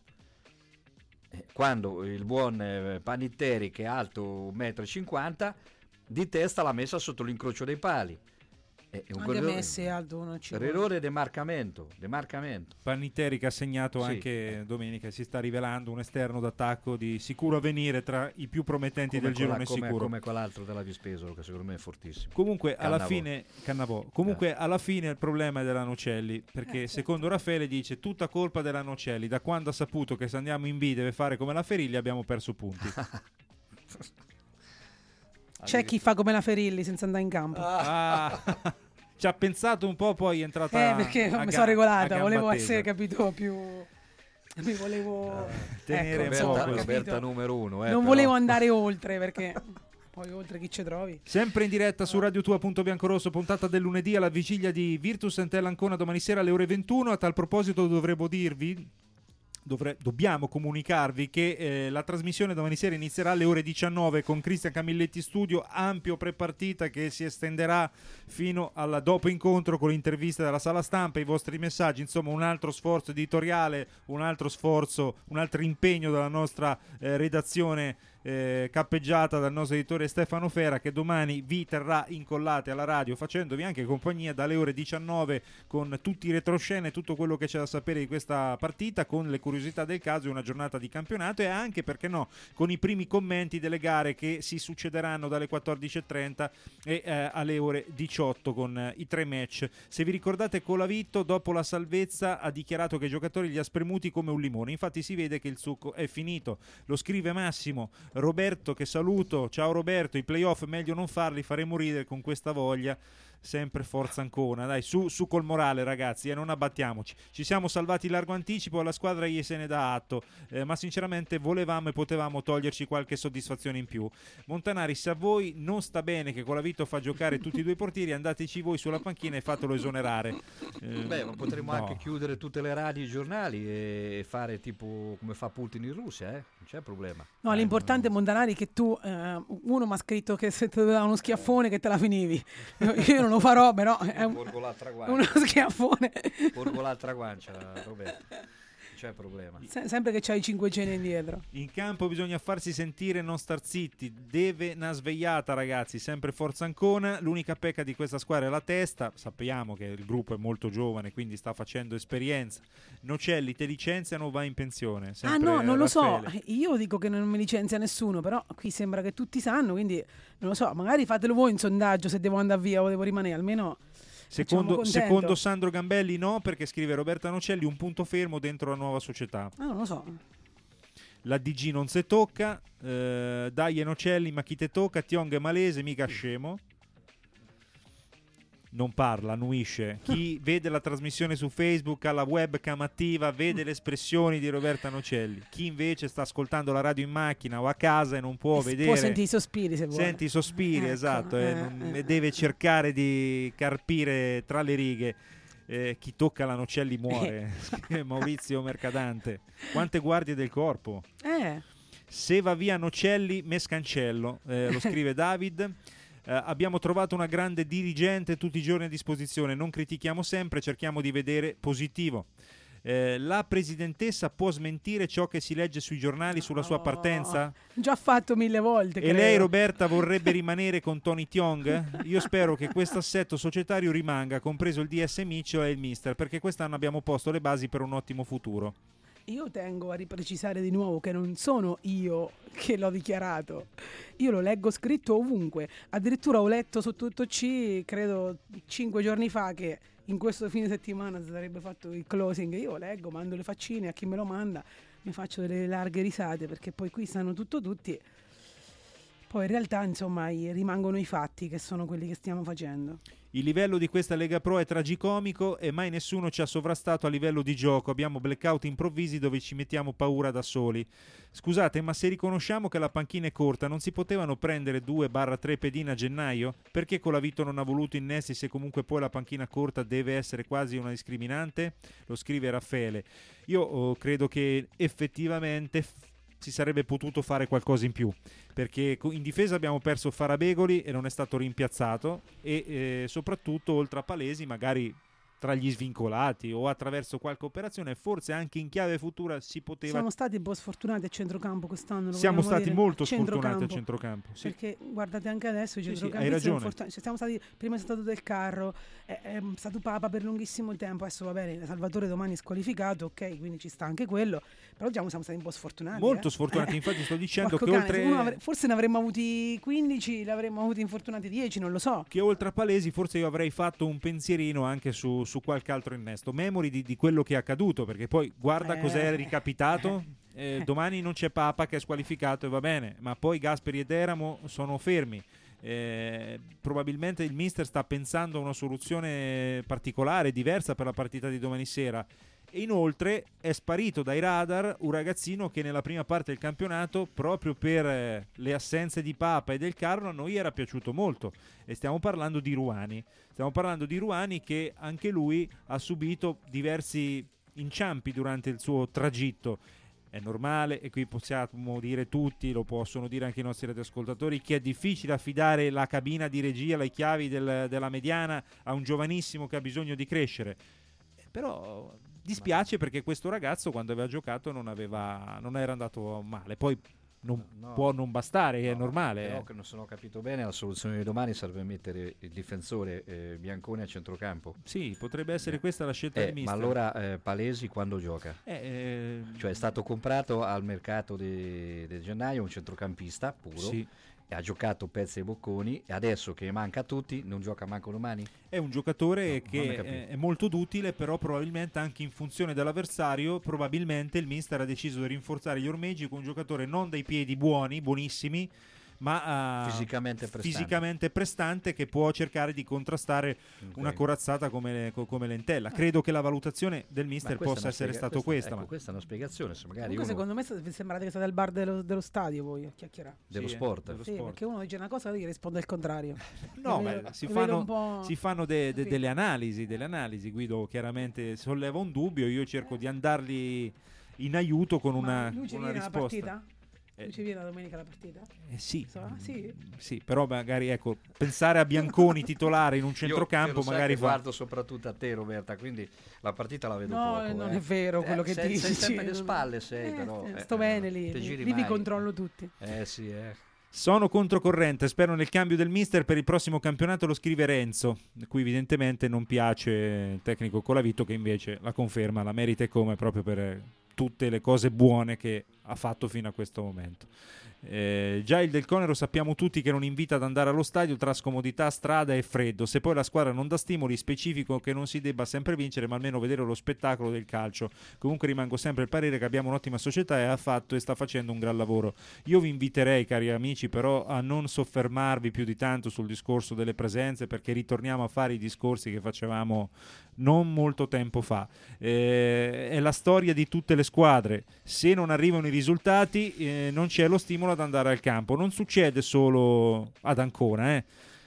Eh, quando il buon eh, Panitteri, che è alto un metro e cinquanta, di testa l'ha messa sotto l'incrocio dei pali. È un Anche gol- Messi è alto, non ci vuole. errore demarcamento, demarcamento. Panitteri che ha segnato Sì. anche domenica, si sta rivelando un esterno d'attacco di sicuro avvenire tra i più promettenti Come del girone quella- come, sicuro. come quell'altro della Vispesolo, che secondo me è fortissimo. Comunque alla Cannavò. fine Cannavò, comunque alla fine il problema è della Nocelli, Eh, perché certo. secondo Raffaele dice tutta colpa della Nocelli, da quando ha saputo che se andiamo in B deve fare come la Ferilli abbiamo perso punti. C'è chi fa come la Ferilli senza andare in campo. Ah, ci ha pensato un po', poi è entrata Eh, perché a mi ga- sono regolata, a gamba volevo tesa. essere capito più. Mi volevo tenere ecco, un po' insomma, questo. capito? Roberta numero uno. Eh, non però. volevo andare oltre perché poi oltre chi ci trovi. Sempre in diretta su Radio Tua punto Biancorosso, puntata del lunedì alla vigilia di Virtus Entella Ancona domani sera alle ore ventuno. A tal proposito dovremmo dirvi, dovre- dobbiamo comunicarvi che eh, la trasmissione domani sera inizierà alle ore diciannove con Cristian Camilletti studio, ampio prepartita che si estenderà fino al dopo incontro con l'intervista della sala stampa, i vostri messaggi, insomma un altro sforzo editoriale, un altro sforzo, un altro impegno della nostra eh, redazione eh, cappeggiata dal nostro editore Stefano Fera, che domani vi terrà incollati alla radio facendovi anche compagnia dalle ore diciannove con tutti i retroscene, tutto quello che c'è da sapere di questa partita, con le curiosità del caso e una giornata di campionato, e anche, perché no, con i primi commenti delle gare che si succederanno dalle quattordici e trenta e eh, alle ore diciotto con eh, i tre match. Se vi ricordate, Colavitto dopo la salvezza ha dichiarato che i giocatori li ha spremuti come un limone, infatti si vede che il succo è finito. Lo scrive Massimo Roberto, che saluto. Ciao Roberto, i playoff meglio non farli, faremo ridere con questa voglia. Sempre forza Ancona, dai, su, su col morale ragazzi, e eh, non abbattiamoci. Ci siamo salvati in largo anticipo, alla squadra gli se ne dà atto, eh, ma sinceramente volevamo e potevamo toglierci qualche soddisfazione in più. Montanari, se a voi non sta bene che Colavitto fa giocare tutti i due portieri, andateci voi sulla panchina e fatelo esonerare. Eh, Beh, ma potremmo no. anche chiudere tutte le radio e i giornali e fare tipo come fa Putin in Russia, eh? Non c'è problema. No, l'importante, Montanari, è che tu, eh, uno mi ha scritto che se ti dava uno schiaffone che te la finivi. Io, io non lo farò, però è un, Porgo l'altra guancia. uno schiaffone. Porgo l'altra guancia, Roberto. c'è problema. Se- sempre che c'hai cinque cene indietro. In campo bisogna farsi sentire e non star zitti. Deve una svegliata, ragazzi. Sempre forza Ancona. L'unica pecca di questa squadra è la testa. Sappiamo che il gruppo è molto giovane, quindi sta facendo esperienza. Nocelli, te licenziano o vai in pensione? Ah Sempre no, non lo so. Raffaele. Io dico che non mi licenzia nessuno, però qui sembra che tutti sanno, quindi non lo so. Magari fatelo voi un sondaggio se devo andare via o devo rimanere, almeno... Secondo, contento. secondo Sandro Gambelli no, perché scrive Roberta Nocelli un punto fermo dentro la nuova società. Ah, non lo so. La D G non se tocca, eh, dai Nocelli, ma chi te tocca? Tiong è malese, mica scemo. Non parla, annuisce. Chi vede la trasmissione su Facebook ha la webcam attiva, vede le espressioni di Roberta Nocelli. Chi invece sta ascoltando la radio in macchina o a casa e non può S- vedere... Può sentire i sospiri se vuole. Senti i sospiri, Ecco, esatto, eh, eh, non- eh, e deve cercare di carpire tra le righe. Eh, chi tocca la Nocelli muore. Scrive Maurizio Mercadante. Quante guardie del corpo? Eh. Se va via Nocelli, me scancello, eh, lo scrive David. Eh, abbiamo trovato una grande dirigente tutti i giorni a disposizione, non critichiamo sempre, cerchiamo di vedere positivo. Eh, la presidentessa può smentire ciò che si legge sui giornali sulla sua partenza? Già fatto mille volte. E credo. lei, Roberta, vorrebbe rimanere con Tony Tiong? Io spero che questo assetto societario rimanga, compreso il D S Mitchell e il Mister, perché quest'anno abbiamo posto le basi per un ottimo futuro. Io tengo a riprecisare di nuovo che non sono io che l'ho dichiarato. Io lo leggo scritto ovunque. Addirittura ho letto su Tutto C, credo cinque giorni fa, che in questo fine settimana si sarebbe fatto il closing. Io leggo, mando le faccine a chi me lo manda, mi faccio delle larghe risate, perché poi qui stanno tutto tutti. Poi in realtà, insomma, i- rimangono i fatti, che sono quelli che stiamo facendo. Il livello di questa Lega Pro è tragicomico e mai nessuno ci ha sovrastato a livello di gioco. Abbiamo blackout improvvisi dove ci mettiamo paura da soli. Scusate, ma se riconosciamo che la panchina è corta, non si potevano prendere due tre pedine a gennaio? Perché Colavito non ha voluto innesti se comunque poi la panchina corta deve essere quasi una discriminante? Lo scrive Raffaele. Io oh, credo che effettivamente f- si sarebbe potuto fare qualcosa in più, perché co- in difesa abbiamo perso Farabegoli e non è stato rimpiazzato, e eh, soprattutto oltre a Palesi, magari tra gli svincolati o attraverso qualche operazione, forse anche in chiave futura si poteva... Siamo stati un po' sfortunati a centrocampo quest'anno. lo Siamo vogliamo stati dire. molto sfortunati a centrocampo, sì. Perché guardate anche adesso i Sì, sì, centrocampisti hai sono ragione. fortunati. Cioè, siamo stati, prima è stato Del Carro, è, è stato Papa per lunghissimo tempo, adesso va bene, Salvatore domani è squalificato, ok, quindi ci sta anche quello, però diciamo siamo stati un po' sfortunati. Molto eh. sfortunati, infatti sto dicendo Porco che cane, oltre... uno avre- forse ne avremmo avuti quindici, ne avremmo avuti infortunati dieci, non lo so. Che oltre a Palesi forse io avrei fatto un pensierino anche su, su qualche altro innesto, memori di, di quello che è accaduto, perché poi guarda Eh. cos'è ricapitato. Eh, domani non c'è Papa che è squalificato e va bene, ma poi Gasperi ed Eramo sono fermi. Eh, probabilmente il mister sta pensando a una soluzione particolare, diversa per la partita di domani sera. E inoltre è sparito dai radar un ragazzino che nella prima parte del campionato, proprio per eh, le assenze di Papa e Del Carlo, a noi era piaciuto molto, e stiamo parlando di Ruani. Stiamo parlando di Ruani che anche lui ha subito diversi inciampi durante il suo tragitto. È normale, e qui possiamo dire tutti, lo possono dire anche i nostri radioascoltatori, che è difficile affidare la cabina di regia, le chiavi del- della mediana a un giovanissimo che ha bisogno di crescere. Però dispiace, perché questo ragazzo quando aveva giocato non, aveva, non era andato male. Poi non No. può non bastare, è No, normale. Però, eh. che non sono capito bene, la soluzione di domani sarebbe mettere il difensore eh, Bianconi a centrocampo. Sì, potrebbe essere questa la scelta Eh, del ma mister. allora eh, Palesi quando gioca? Eh, eh, Cioè è stato comprato al mercato di di gennaio un centrocampista puro, Sì. e ha giocato pezzi e bocconi, e adesso che manca a tutti non gioca manco domani? È un giocatore No, non ho che capito. è, è molto utile, però probabilmente anche in funzione dell'avversario, probabilmente il mister ha deciso di rinforzare gli ormeggi con un giocatore non dai piedi buoni, buonissimi, ma uh, Fisicamente prestante. fisicamente prestante, che può cercare di contrastare Ok. una corazzata come, co- come Lentella. Credo che la valutazione del Ma mister questa è possa una essere spiega- stato questa, questa. ecco, ma- questa è una spiegazione, se magari Comunque uno secondo me sta- vi sembrate che state al bar dello, dello stadio voi a chiacchierare. dello Sì, eh, sport. dello Sì, sport. perché uno dice una cosa e risponde il contrario. No, Lo ma vedo- si lo vedo fanno, un po'- si fanno de- de- Capito? delle analisi, delle analisi. Guido chiaramente solleva un dubbio, io cerco di andarli in aiuto con Ma una, lui ci con una viene alla risposta. partita? Dicevi la domenica la partita? Eh sì, So, ah, sì. sì, però magari ecco, pensare a Bianconi titolare in un centrocampo Io, magari sai che fa... guardo soprattutto a te, Roberta, quindi la partita la vedo No, poco. non eh. è vero quello Eh, che sei, dici. sei sempre alle spalle, sei Eh, però. eh, eh, sto eh, bene lì, te giri lì vi mai. controllo tutti. Eh sì, eh. Sono controcorrente, spero nel cambio del mister per il prossimo campionato, lo scrive Renzo, cui evidentemente non piace il tecnico Colavito, che invece la conferma, la merita e come, proprio per tutte le cose buone che ha fatto fino a questo momento. Eh, già il Del Conero sappiamo tutti che non invita ad andare allo stadio tra scomodità, strada e freddo. Se poi la squadra non dà stimoli, specifico che non si debba sempre vincere, ma almeno vedere lo spettacolo del calcio. Comunque rimango sempre il parere che abbiamo un'ottima società e ha fatto e sta facendo un gran lavoro. Io vi inviterei, cari amici, però a non soffermarvi più di tanto sul discorso delle presenze, perché ritorniamo a fare i discorsi che facevamo non molto tempo fa. Eh, è la storia di tutte le squadre. Se non arrivano i risultati, eh, non c'è lo stimolo ad andare al campo. Non succede solo ad Ancona, eh.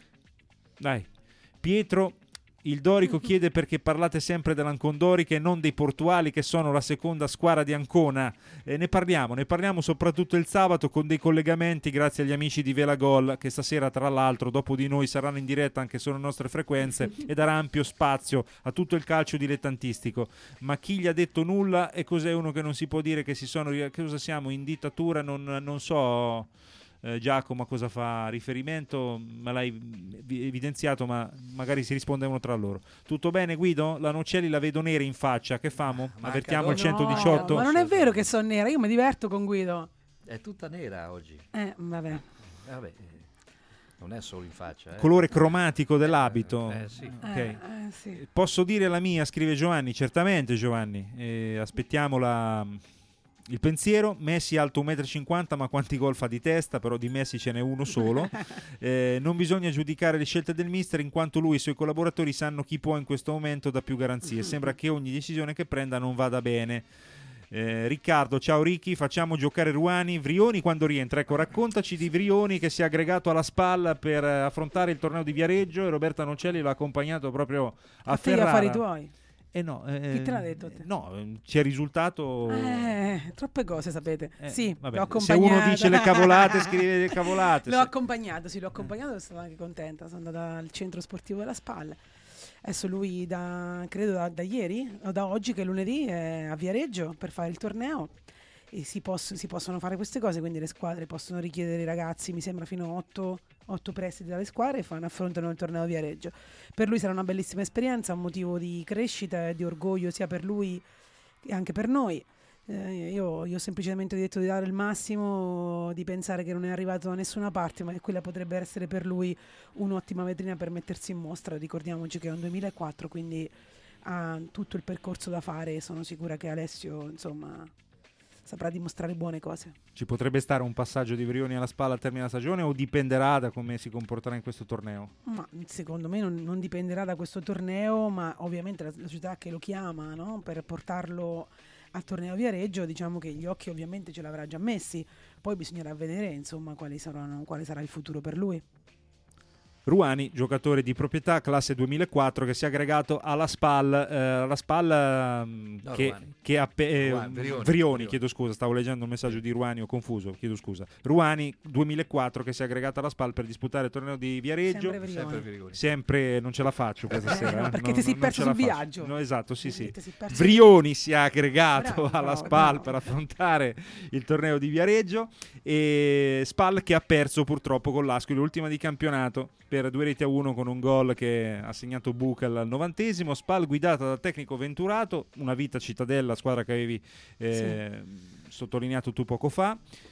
Dai. Pietro, il Dorico chiede perché parlate sempre dell'Ancondorica e non dei Portuali, che sono la seconda squadra di Ancona. Eh, ne parliamo, ne parliamo soprattutto il sabato con dei collegamenti grazie agli amici di Vela Gol, che stasera tra l'altro dopo di noi saranno in diretta anche sulle nostre frequenze e darà ampio spazio a tutto il calcio dilettantistico. Ma chi gli ha detto nulla e cos'è uno che non si può dire che si sono, che cosa siamo in dittatura, non, non so. Eh, Giacomo a cosa fa riferimento, me l'hai evidenziato, ma magari si rispondevano tra loro. Tutto bene Guido? La Nocelli la vedo nera in faccia, che famo? Avvertiamo il centodiciotto? No, ma non è vero che sono nera, io mi diverto con Guido. È tutta nera oggi. Eh, vabbè. Eh, vabbè, non è solo in faccia. Eh. Colore cromatico dell'abito. Eh, sì. Okay. Eh, eh, sì. Posso dire la mia, scrive Giovanni? Certamente Giovanni. Eh, aspettiamo la... il pensiero. Messi alto uno e cinquanta metri, ma quanti gol fa di testa? Però di Messi ce n'è uno solo. Eh, non bisogna giudicare le scelte del mister, in quanto lui e i suoi collaboratori sanno chi può in questo momento dà più garanzie. Sembra che ogni decisione che prenda non vada bene. Eh, Riccardo, ciao Ricky, facciamo giocare Ruani. Vrioni quando rientra? Ecco, raccontaci di Vrioni, che si è aggregato alla spalla per affrontare il torneo di Viareggio e Roberta Nocelli l'ha accompagnato proprio a, A te gli Ferrara. affari tuoi. Eh no, eh, Chi te l'ha detto a te? No, ci è risultato. Eh, troppe cose sapete. Eh, sì, vabbè, l'ho se accompagnato. uno dice le cavolate, scrive le cavolate. L'ho sì. accompagnato, sì, l'ho accompagnato e sono anche contenta. Sono andata al centro sportivo della Spalla. Adesso lui da credo da, da ieri o da oggi, che è lunedì, è a Viareggio per fare il torneo. E si, poss- si possono fare queste cose, quindi le squadre possono richiedere ai ragazzi, mi sembra fino a otto, otto prestiti dalle squadre, e fanno, affrontano il torneo di Viareggio. Per lui sarà una bellissima esperienza, un motivo di crescita e di orgoglio sia per lui che anche per noi. Eh, io, io ho semplicemente detto di dare il massimo, di pensare che non è arrivato da nessuna parte, ma che quella potrebbe essere per lui un'ottima vetrina per mettersi in mostra. Ricordiamoci che è un duemilaquattro, quindi ha tutto il percorso da fare, e sono sicura che Alessio, insomma, saprà dimostrare buone cose. Ci potrebbe stare un passaggio di Vrioni alla Spalla al termine della stagione, o dipenderà da come si comporterà in questo torneo? Ma secondo me non, non dipenderà da questo torneo, ma ovviamente la, la società che lo chiama, no, per portarlo al torneo Viareggio, diciamo che gli occhi ovviamente ce l'avrà già messi, poi bisognerà vedere insomma quali saranno, quale sarà il futuro per lui. Ruani, giocatore di proprietà, classe duemilaquattro, che si è aggregato alla Spal, eh, alla Spal eh, No, che, che ha pe- eh, Ruani, Vrioni, Vrioni. chiedo scusa, stavo leggendo un messaggio di Ruani, ho confuso, chiedo scusa. Ruani duemilaquattro, che si è aggregato alla Spal per disputare il torneo di Viareggio. Sempre Vrioni. Sempre Vrioni. Sempre non ce la faccio questa Eh, sera. no, eh. perché Non- ti sei non perso ce la sul faccio. viaggio. No, esatto, sì, sì. Eh, ti sei perso- Vrioni si è aggregato Bravo, alla bravo, Spal bravo. per affrontare il torneo di Viareggio, e Spal che ha perso purtroppo con l'Ascoli, l'ultima di campionato, per due reti a uno, con un gol che ha segnato Buchel al novantesimo. Spal guidata dal tecnico Venturato, una vita Cittadella, squadra che avevi eh, sottolineato tu poco fa,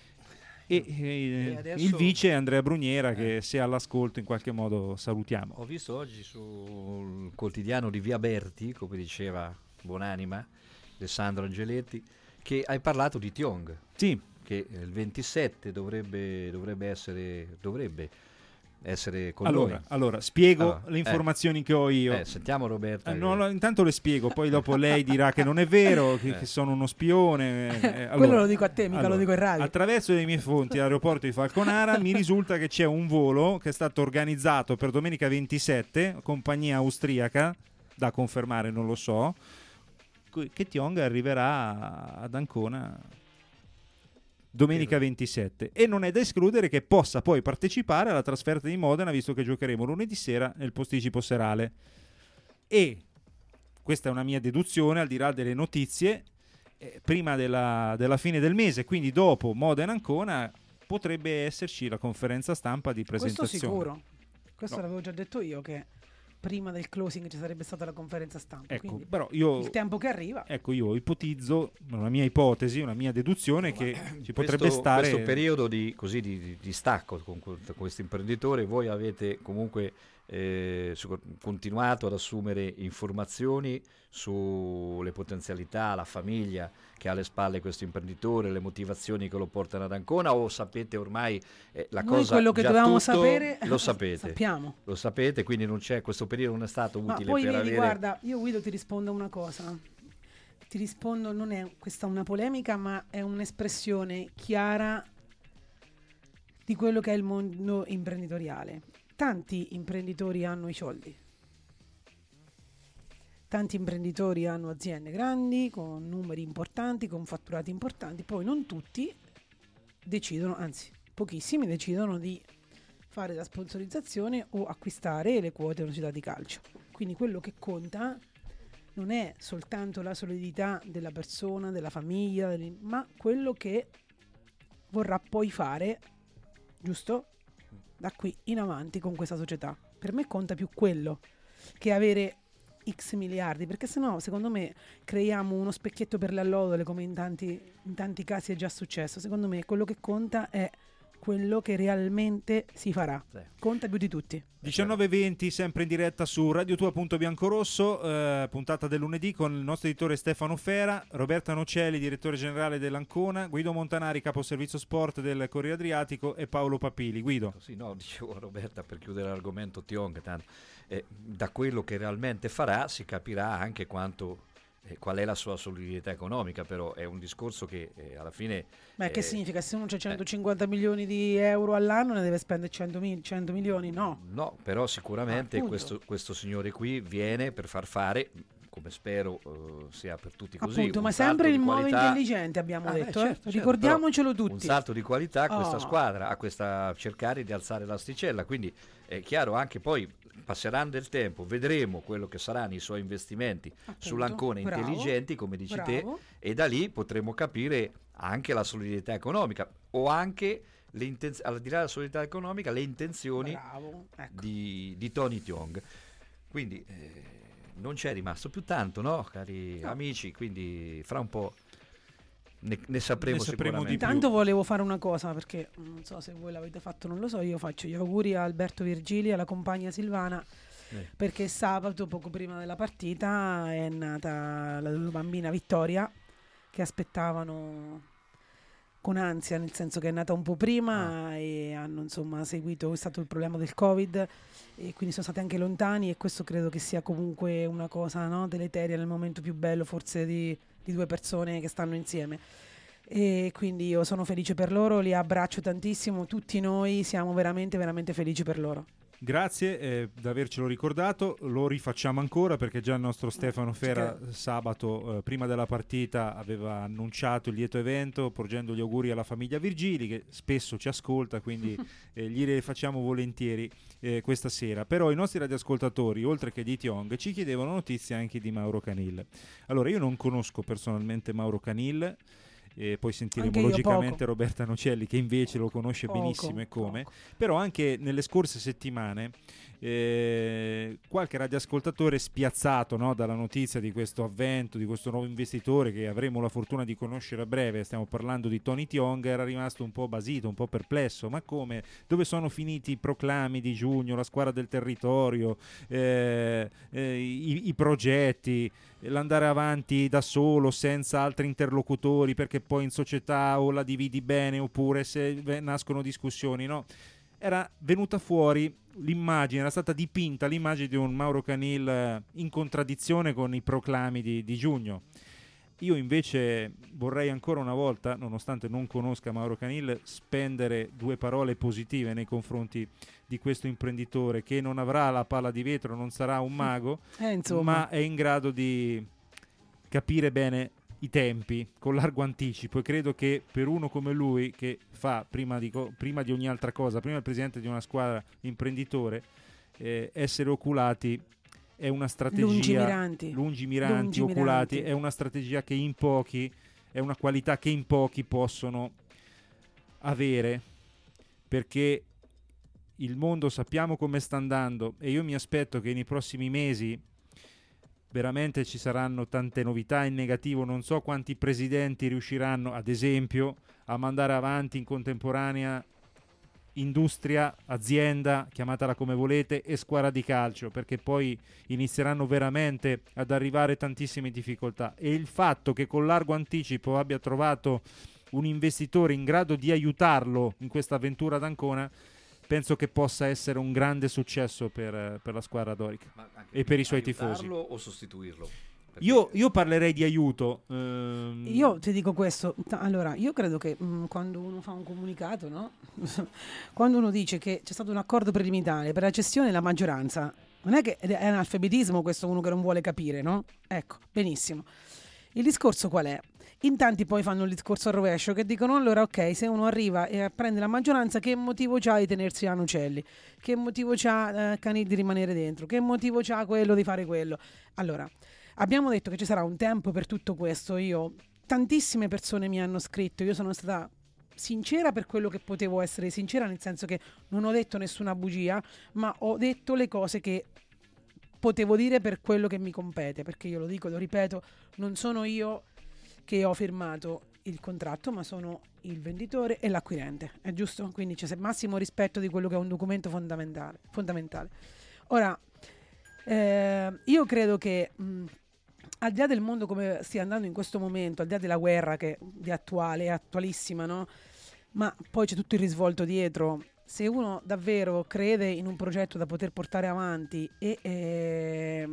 e, eh, E adesso- il vice Andrea Bruniera, che se è all'ascolto in qualche modo salutiamo. Ho visto oggi sul quotidiano di Via Berti, come diceva buonanima Alessandro Angeletti, che hai parlato di Tiong, Sì, che il ventisette dovrebbe, dovrebbe essere dovrebbe essere con allora, noi. allora spiego Allora, le eh. informazioni che ho io. Eh, sentiamo Roberta. Eh, che- no, no, intanto le spiego, poi dopo lei dirà che non è vero, che, Eh. che sono uno spione. eh, allora, Quello lo dico a te, mica allora, lo dico in radio. Attraverso le mie fonti all'aeroporto di Falconara mi risulta che c'è un volo che è stato organizzato per domenica ventisette, compagnia austriaca, da confermare non lo so, co- che Tiong arriverà ad Ancona domenica ventisette, e non è da escludere che possa poi partecipare alla trasferta di Modena, visto che giocheremo lunedì sera nel posticipo serale. E questa è una mia deduzione, al di là delle notizie, eh, prima della, della fine del mese, quindi dopo Modena-Ancona, potrebbe esserci la conferenza stampa di presentazione. Questo sicuro, questo No. l'avevo già detto io, che prima del closing ci sarebbe stata la conferenza stampa. Ecco, Quindi però io, il tempo che arriva. Ecco, io ipotizzo, una mia ipotesi, una mia deduzione, che ci potrebbe questo, stare... questo periodo di, così, di, di, di stacco con, con questo imprenditore, voi avete comunque eh, su, continuato ad assumere informazioni sulle potenzialità, la famiglia che ha alle spalle questo imprenditore, le motivazioni che lo portano ad Ancona, o sapete ormai eh, la Noi cosa quello che già dovevamo tutto, sapere lo sapete, sappiamo. lo sapete, quindi non c'è, questo periodo non è stato Ma utile poi per vedi, avere... guarda, io Guido ti rispondo una cosa. Ti rispondo, non è questa una polemica, ma è un'espressione chiara di quello che è il mondo imprenditoriale. Tanti imprenditori hanno i soldi. Tanti imprenditori hanno aziende grandi, con numeri importanti, con fatturati importanti, poi non tutti decidono, anzi pochissimi decidono di fare la sponsorizzazione o acquistare le quote della società di calcio. Quindi quello che conta non è soltanto la solidità della persona, della famiglia, delle- ma quello che vorrà poi fare, giusto? Da qui in avanti con questa società. Per me conta più quello che avere X miliardi, perché sennò secondo me creiamo uno specchietto per le allodole, come in tanti, in tanti casi è già successo. Secondo me quello che conta è quello che realmente si farà. Sì. Conta più di tutti. diciannove e venti, sempre in diretta su radiotua.biancorosso, eh, puntata del lunedì con il nostro editore Stefano Fera, Roberta Nocelli, direttore generale dell'Ancona, Guido Montanari, capo servizio sport del Corriere Adriatico, e Paolo Papili. Guido. Sì, no, dicevo a Roberta, per chiudere l'argomento Tiong, tanto, eh, da quello che realmente farà si capirà anche quanto eh, qual è la sua solidità economica, però è un discorso che eh, alla fine... Ma che eh, significa? Se uno c'ha centocinquanta milioni di euro all'anno ne deve spendere cento, mil- cento milioni? No. No, però sicuramente Ah, appunto. questo, questo signore qui viene per far fare, come spero eh, sia per tutti così, Appunto, un ma salto sempre di il nuovo qualità. intelligente abbiamo Ah, beh, detto, certo, eh? certo, ricordiamocelo però tutti. Un salto di qualità a questa Oh. squadra, a questa cercare di alzare l'asticella, quindi è chiaro, anche poi passeranno del tempo, vedremo quello che saranno i suoi investimenti Appunto, sull'Ancona bravo, intelligenti, come dici te, bravo. e da lì potremo capire anche la solidità economica o anche le intenz- al di là della solidità economica le intenzioni Bravo, ecco. di, di Tony Tiong. Quindi eh, non c'è rimasto più tanto, no, cari No. amici, quindi fra un po' ne, ne sapremo Ne sapremo sicuramente. di più. Intanto volevo fare una cosa, perché non so se voi l'avete fatto, non lo so, io faccio gli auguri a Alberto Virgili e alla compagna Silvana, Eh. perché sabato, poco prima della partita, è nata la loro bambina Vittoria, che aspettavano con ansia, nel senso che è nata un po' prima Ah. e hanno insomma seguito, è stato il problema del Covid e quindi sono stati anche lontani, e questo credo che sia comunque una cosa, no, deleteria nel momento più bello forse di, di due persone che stanno insieme. E quindi io sono felice per loro, li abbraccio tantissimo, tutti noi siamo veramente veramente felici per loro. Grazie eh, di avercelo ricordato, lo rifacciamo ancora perché già il nostro Stefano Fera che- sabato, eh, prima della partita, aveva annunciato il lieto evento porgendo gli auguri alla famiglia Virgili, che spesso ci ascolta, quindi eh, gli rifacciamo volentieri eh, questa sera. Però i nostri radioascoltatori, oltre che di Tiong, ci chiedevano notizie anche di Mauro Canil. Allora, io non conosco personalmente Mauro Canil, e poi sentiremo Anche io logicamente poco. Roberta Nocelli, che invece lo conosce Poco, benissimo e come. poco. Però anche nelle scorse settimane eh, qualche radioascoltatore spiazzato, no, dalla notizia di questo avvento, di questo nuovo investitore che avremo la fortuna di conoscere a breve, stiamo parlando di Tony Tiong, era rimasto un po' basito, un po' perplesso. Ma come? Dove sono finiti i proclami di giugno, la squadra del territorio, eh, eh, i, i progetti, l'andare avanti da solo senza altri interlocutori, perché poi in società o la dividi bene oppure se ve- nascono discussioni, no? Era venuta fuori l'immagine, era stata dipinta l'immagine di un Mauro Canil eh, in contraddizione con i proclami di, di giugno. Io invece vorrei ancora una volta, nonostante non conosca Mauro Canil, spendere due parole positive nei confronti di questo imprenditore che non avrà la palla di vetro, non sarà un mago, Eh, insomma. ma è in grado di capire bene i tempi con largo anticipo, e credo che per uno come lui, che fa prima di, co- prima di ogni altra cosa, prima il presidente di una squadra, imprenditore, eh, essere oculati è una strategia lungimiranti, lungimiranti, lungimiranti. oculati è una strategia che in pochi, è una qualità che in pochi possono avere, perché il mondo sappiamo come sta andando, e io mi aspetto che nei prossimi mesi veramente ci saranno tante novità in negativo. Non so quanti presidenti riusciranno, ad esempio, a mandare avanti in contemporanea industria, azienda, chiamatela come volete, e squadra di calcio, perché poi inizieranno veramente ad arrivare tantissime difficoltà. E il fatto che con largo anticipo abbia trovato un investitore in grado di aiutarlo in questa avventura ad Ancona, penso che possa essere un grande successo per, per la squadra dorica e per i suoi tifosi. Aiutarlo o sostituirlo? Io, io parlerei di aiuto. Ehm... Io ti dico questo, allora io credo che mh, quando uno fa un comunicato, no? Quando uno dice che c'è stato un accordo preliminare per la cessione della maggioranza, non è che è analfabetismo questo, uno che non vuole capire, no? Ecco, benissimo. Il discorso qual è? In tanti poi fanno il discorso al rovescio, che dicono allora ok, se uno arriva e prende la maggioranza, che motivo c'ha di tenersi a Nocelli? Che motivo c'ha eh, Cani di rimanere dentro? Che motivo c'ha quello di fare quello? Allora, abbiamo detto che ci sarà un tempo per tutto questo. Io, tantissime persone mi hanno scritto, io sono stata sincera per quello che potevo essere sincera, nel senso che non ho detto nessuna bugia, ma ho detto le cose che potevo dire per quello che mi compete, perché io lo dico, lo ripeto, non sono io che ho firmato il contratto, ma sono il venditore e l'acquirente, è giusto? Quindi c'è massimo rispetto di quello che è un documento fondamentale. fondamentale. Ora, eh, io credo che mh, al di là del mondo come stia andando in questo momento, al di là della guerra che di attuale, è attualissima, no? Ma poi c'è tutto il risvolto dietro. Se uno davvero crede in un progetto da poter portare avanti e... e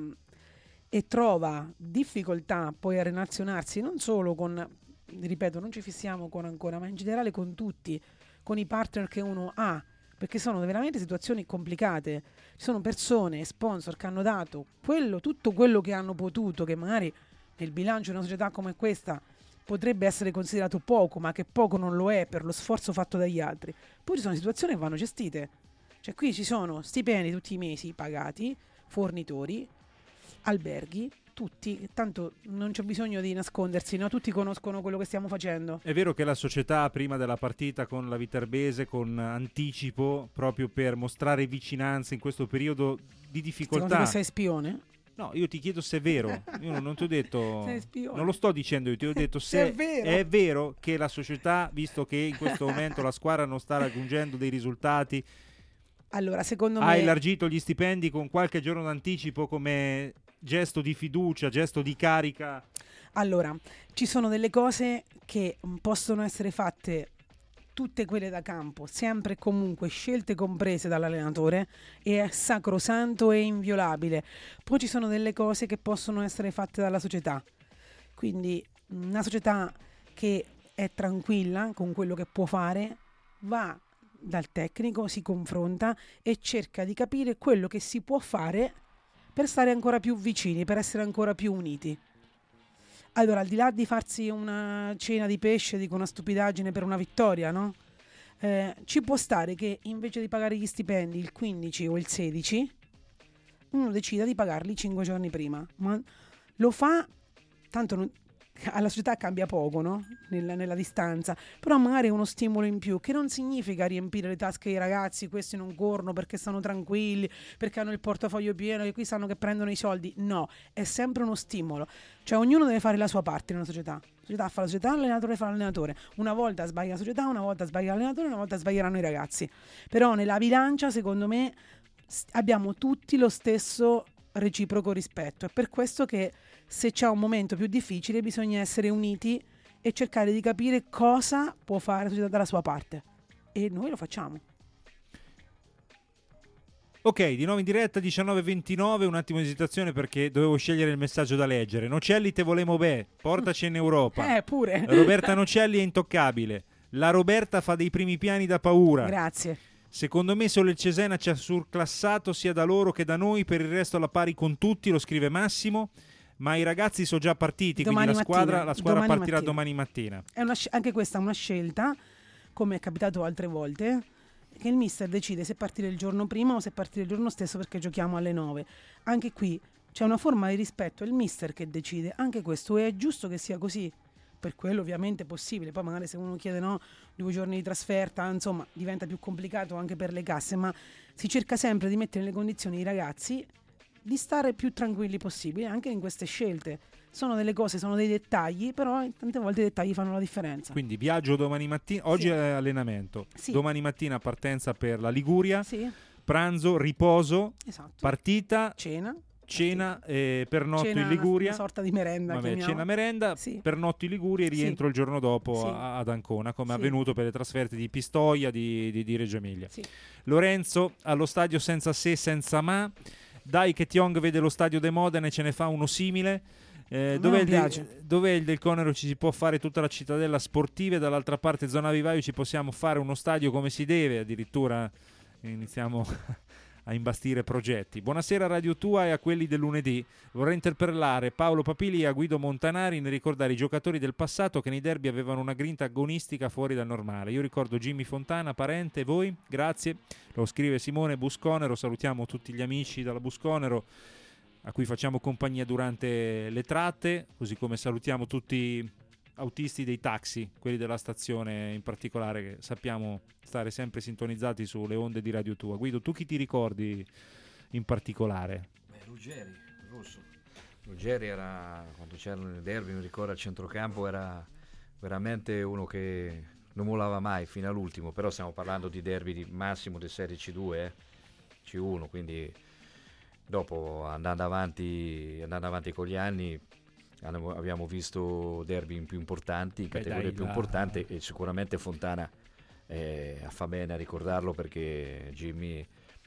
e trova difficoltà poi a relazionarsi non solo con, ripeto, non ci fissiamo con Ancona, ma in generale con tutti, con i partner che uno ha, perché sono veramente situazioni complicate. Ci sono persone, sponsor che hanno dato quello, tutto quello che hanno potuto, che magari nel bilancio di una società come questa potrebbe essere considerato poco, ma che poco non lo è per lo sforzo fatto dagli altri. Poi ci sono situazioni che vanno gestite, cioè qui ci sono stipendi tutti i mesi pagati, fornitori, alberghi, tutti, tanto non c'è bisogno di nascondersi, no? Tutti conoscono quello che stiamo facendo. È vero che la società prima della partita con la Viterbese, con anticipo, proprio per mostrare vicinanza in questo periodo di difficoltà. Secondo me sei spione? No, io ti chiedo se è vero. Io non ti ho detto, sei spione. Non lo sto dicendo, io ti ho detto se, se è, vero. è vero che la società, visto che in questo momento la squadra non sta raggiungendo dei risultati, allora secondo ha me ha elargito gli stipendi con qualche giorno d'anticipo come gesto di fiducia, gesto di carica. Allora, ci sono delle cose che possono essere fatte, tutte quelle da campo, sempre e comunque scelte comprese dall'allenatore, e è sacrosanto e inviolabile. Poi ci sono delle cose che possono essere fatte dalla società, quindi una società che è tranquilla con quello che può fare, va dal tecnico, si confronta e cerca di capire quello che si può fare per stare ancora più vicini, per essere ancora più uniti. Allora, al di là di farsi una cena di pesce, dico una stupidaggine per una vittoria, no? Eh, ci può stare che invece di pagare gli stipendi il quindici o il sedici, uno decida di pagarli cinque giorni prima. Ma lo fa, tanto non, alla società cambia poco, no? Nella, nella distanza, però magari è uno stimolo in più, che non significa riempire le tasche dei ragazzi, questi non corrono perché stanno tranquilli, perché hanno il portafoglio pieno, che qui sanno che prendono i soldi. No, è sempre uno stimolo, cioè ognuno deve fare la sua parte in una società. La società fa la società, l'allenatore fa l'allenatore. Una volta sbaglia la società, una volta sbaglia l'allenatore, una volta sbaglieranno i ragazzi. Però nella bilancia, secondo me, abbiamo tutti lo stesso reciproco rispetto. È per questo che se c'è un momento più difficile bisogna essere uniti e cercare di capire cosa può fare la società dalla sua parte, e noi lo facciamo. Ok, di nuovo in diretta diciannove e ventinove, un attimo di esitazione perché dovevo scegliere il messaggio da leggere. Nocelli te volemo bene, portaci in Europa. Eh, pure. Roberta Nocelli è intoccabile. La Roberta fa dei primi piani da paura. Grazie. Secondo me solo il Cesena ci ha surclassato sia da loro che da noi, per il resto alla pari con tutti, lo scrive Massimo. ma i ragazzi sono già partiti, Domani quindi la squadra, mattina. la squadra Domani partirà mattina. domani mattina. È una sc- anche questa è una scelta, come è capitato altre volte, che il mister decide se partire il giorno prima o se partire il giorno stesso perché giochiamo alle nove. Anche qui c'è una forma di rispetto, è il mister che decide, anche questo è giusto che sia così, per quello ovviamente è possibile. Poi magari se uno chiede no, due giorni di trasferta, insomma diventa più complicato anche per le casse, ma si cerca sempre di mettere nelle condizioni i ragazzi di stare più tranquilli possibile anche in queste scelte. Sono delle cose, sono dei dettagli, però tante volte i dettagli fanno la differenza. Quindi viaggio domani mattina, oggi Sì. è allenamento, Sì. domani mattina partenza per la Liguria, Sì. pranzo, riposo, Esatto. partita, Cena, cena, eh, pernotto Cena, in Liguria, una sorta di merenda, vabbè, chiamiamo. cena merenda, Sì. pernotto in Liguria e Sì. rientro il giorno dopo Sì. a- ad Ancona, come è Sì. avvenuto per le trasferte di Pistoia, di, di, di Reggio Emilia. Sì. Lorenzo allo stadio senza se, senza ma. Dai che Tiong vede lo stadio de Modena e ce ne fa uno simile. Eh, me dov'è, non il del, piace. dov'è il del Conero? Ci si può fare tutta la cittadella sportiva e dall'altra parte zona vivaio ci possiamo fare uno stadio come si deve, addirittura iniziamo a imbastire progetti. Buonasera a Radio Tua e a quelli del lunedì. Vorrei interpellare Paolo Papili e a Guido Montanari nel ricordare i giocatori del passato che nei derby avevano una grinta agonistica fuori dal normale. Io ricordo Jimmy Fontana, Parente, voi? Grazie. Lo scrive Simone Busconero, salutiamo tutti gli amici dalla Busconero a cui facciamo compagnia durante le tratte, così come salutiamo tutti autisti dei taxi, quelli della stazione in particolare, che sappiamo stare sempre sintonizzati sulle onde di Radio Tua. Guido, tu chi ti ricordi in particolare? Beh, Ruggeri, Russo. Ruggeri era, quando c'erano i derby, mi ricordo al centrocampo, era veramente uno che non mollava mai fino all'ultimo, però stiamo parlando di derby di massimo di serie C due, eh? C uno, quindi dopo andando avanti, andando avanti con gli anni abbiamo visto derby più importanti, in Beh, categorie dai, più la- importanti, e sicuramente Fontana eh, fa bene a ricordarlo, perché Jimmy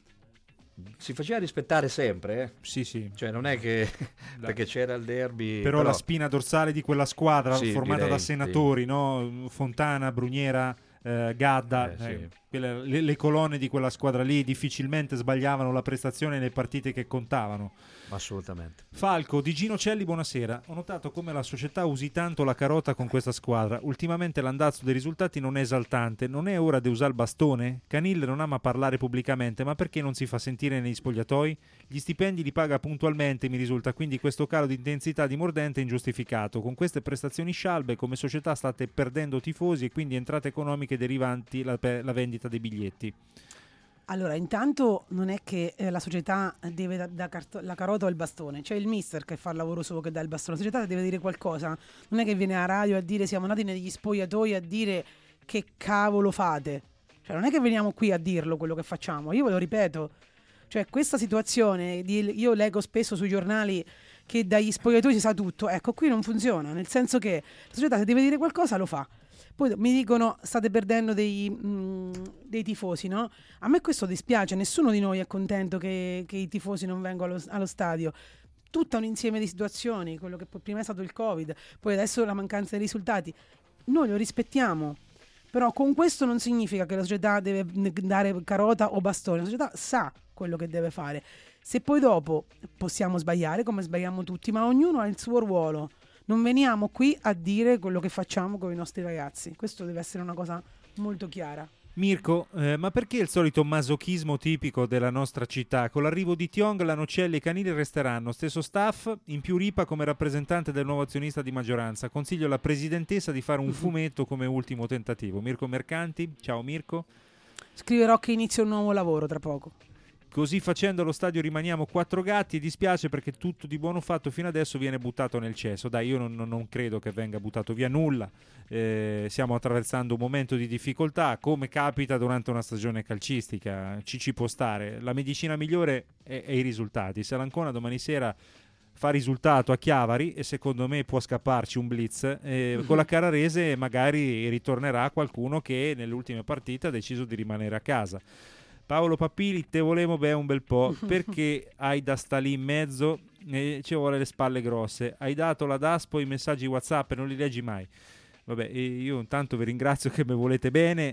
si faceva rispettare sempre, eh? Sì, sì. Cioè non è che perché c'era il derby, Però, la spina dorsale di quella squadra Sì, formata direi, da sì. senatori, no? Fontana, Bruniera, eh, Gadda, Eh, sì. eh, quelle- le, le colonne di quella squadra lì difficilmente sbagliavano la prestazione nelle partite che contavano. assolutamente. Falco, di Gino Celli, buonasera. Ho notato come la società usi tanto la carota con questa squadra. Ultimamente l'andazzo dei risultati non è esaltante. Non è ora di usare il bastone? Canille non ama parlare pubblicamente, ma perché non si fa sentire negli spogliatoi? Gli stipendi li paga puntualmente, mi risulta, quindi questo calo di intensità di mordente è ingiustificato. Con queste prestazioni scialbe, come società state perdendo tifosi e quindi entrate economiche derivanti la, la vendita dei biglietti. Allora, intanto non è che eh, la società deve da, da carto- la carota o il bastone, c'è il mister che fa il lavoro suo, che dà il bastone. La società deve dire qualcosa, non è che viene alla radio a dire siamo andati negli spogliatoi a dire che cavolo fate. Cioè non è che veniamo qui a dirlo quello che facciamo, io ve lo ripeto. Cioè questa situazione, di, io leggo spesso sui giornali che dagli spogliatoi si sa tutto, ecco qui non funziona, nel senso che la società se deve dire qualcosa lo fa. Poi mi dicono state perdendo dei, mh, dei tifosi, no? A me questo dispiace, nessuno di noi è contento che, che i tifosi non vengano allo, allo stadio. Tutta un insieme di situazioni, quello che poi prima è stato il Covid, poi adesso la mancanza dei risultati. Noi lo rispettiamo, però con questo non significa che la società deve dare carota o bastone, la società sa quello che deve fare. Se poi dopo possiamo sbagliare, come sbagliamo tutti, ma ognuno ha il suo ruolo. Non veniamo qui a dire quello che facciamo con i nostri ragazzi. Questo deve essere una cosa molto chiara. Mirko, eh, ma perché il solito masochismo tipico della nostra città? Con l'arrivo di Tiong, la Nocelli e i Canili resteranno. Stesso staff, in più Ripa come rappresentante del nuovo azionista di maggioranza. Consiglio alla presidentessa di fare un fumetto come ultimo tentativo. Mirko Mercanti, ciao Mirko. Scriverò che inizio un nuovo lavoro tra poco. Così facendo allo stadio rimaniamo quattro gatti e dispiace perché tutto di buono fatto fino adesso viene buttato nel cesso. Dai, io non, non credo che venga buttato via nulla. Eh, stiamo attraversando un momento di difficoltà, come capita durante una stagione calcistica. Ci ci può stare. La medicina migliore è, è i risultati. Se l'Ancona domani sera fa risultato a Chiavari, e secondo me può scapparci un blitz, eh, con la Carrarese magari ritornerà qualcuno che nelle ultime partite ha deciso di rimanere a casa. Paolo Papili, te volevo beh un bel po', perché hai da sta lì in mezzo e ci vuole le spalle grosse. Hai dato la Daspo, i messaggi WhatsApp e non li leggi mai. Vabbè, io intanto vi ringrazio che mi volete bene,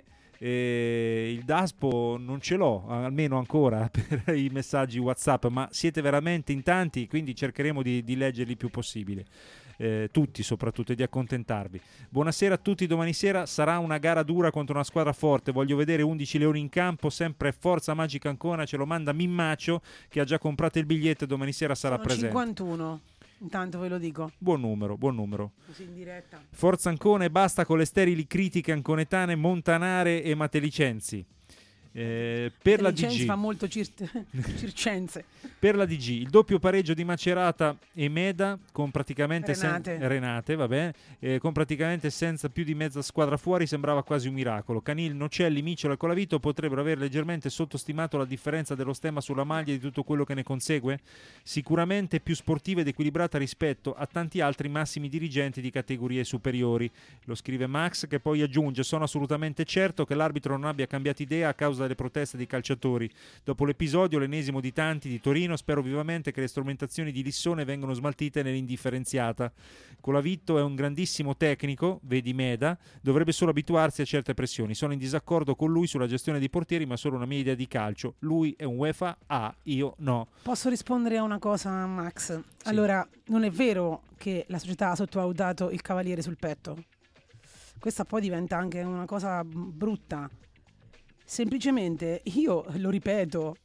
Eh, il Daspo non ce l'ho, almeno ancora, per i messaggi WhatsApp, ma siete veramente in tanti, quindi cercheremo di, di leggerli il più possibile. Eh, tutti soprattutto, e di accontentarvi. Buonasera a tutti, domani sera sarà una gara dura contro una squadra forte, voglio vedere undici leoni in campo, sempre Forza Magica Ancona, ce lo manda Mimmacio che ha già comprato il biglietto e domani sera sarà Sono presente. cinquantuno, intanto ve lo dico. Buon numero, buon numero. Così in diretta. Forza Ancona e basta con le sterili critiche anconetane, montanare e matelicensi. Eh, per la D G fa molto cir- circense. Per la D G il doppio pareggio di Macerata e Meda con praticamente Renate, sen- Renate vabbè, eh, con praticamente senza più di mezza squadra fuori sembrava quasi un miracolo. Canil, Nocelli, Micciola e Colavito potrebbero aver leggermente sottostimato la differenza dello stemma sulla maglia e di tutto quello che ne consegue, sicuramente più sportiva ed equilibrata rispetto a tanti altri massimi dirigenti di categorie superiori. Lo scrive Max, che poi aggiunge: sono assolutamente certo che l'arbitro non abbia cambiato idea a causa delle proteste dei calciatori. Dopo l'episodio, l'ennesimo di tanti di Torino, spero vivamente che le strumentazioni di Lissone vengano smaltite nell'indifferenziata. Colavitto è un grandissimo tecnico, vedi Meda, dovrebbe solo abituarsi a certe pressioni. Sono in disaccordo con lui sulla gestione dei portieri, ma solo una mia idea di calcio. Lui è un UEFA A, io no. Posso rispondere a una cosa, Max? Sì. Allora, non è vero che la società ha sottovalutato il cavaliere sul petto. Questa poi diventa anche una cosa brutta. Semplicemente, io lo ripeto,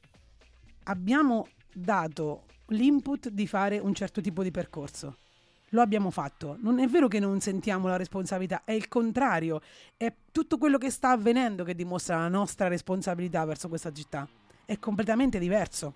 abbiamo dato l'input di fare un certo tipo di percorso. Lo abbiamo fatto. Non è vero che non sentiamo la responsabilità, è il contrario. È tutto quello che sta avvenendo che dimostra la nostra responsabilità verso questa città. È completamente diverso.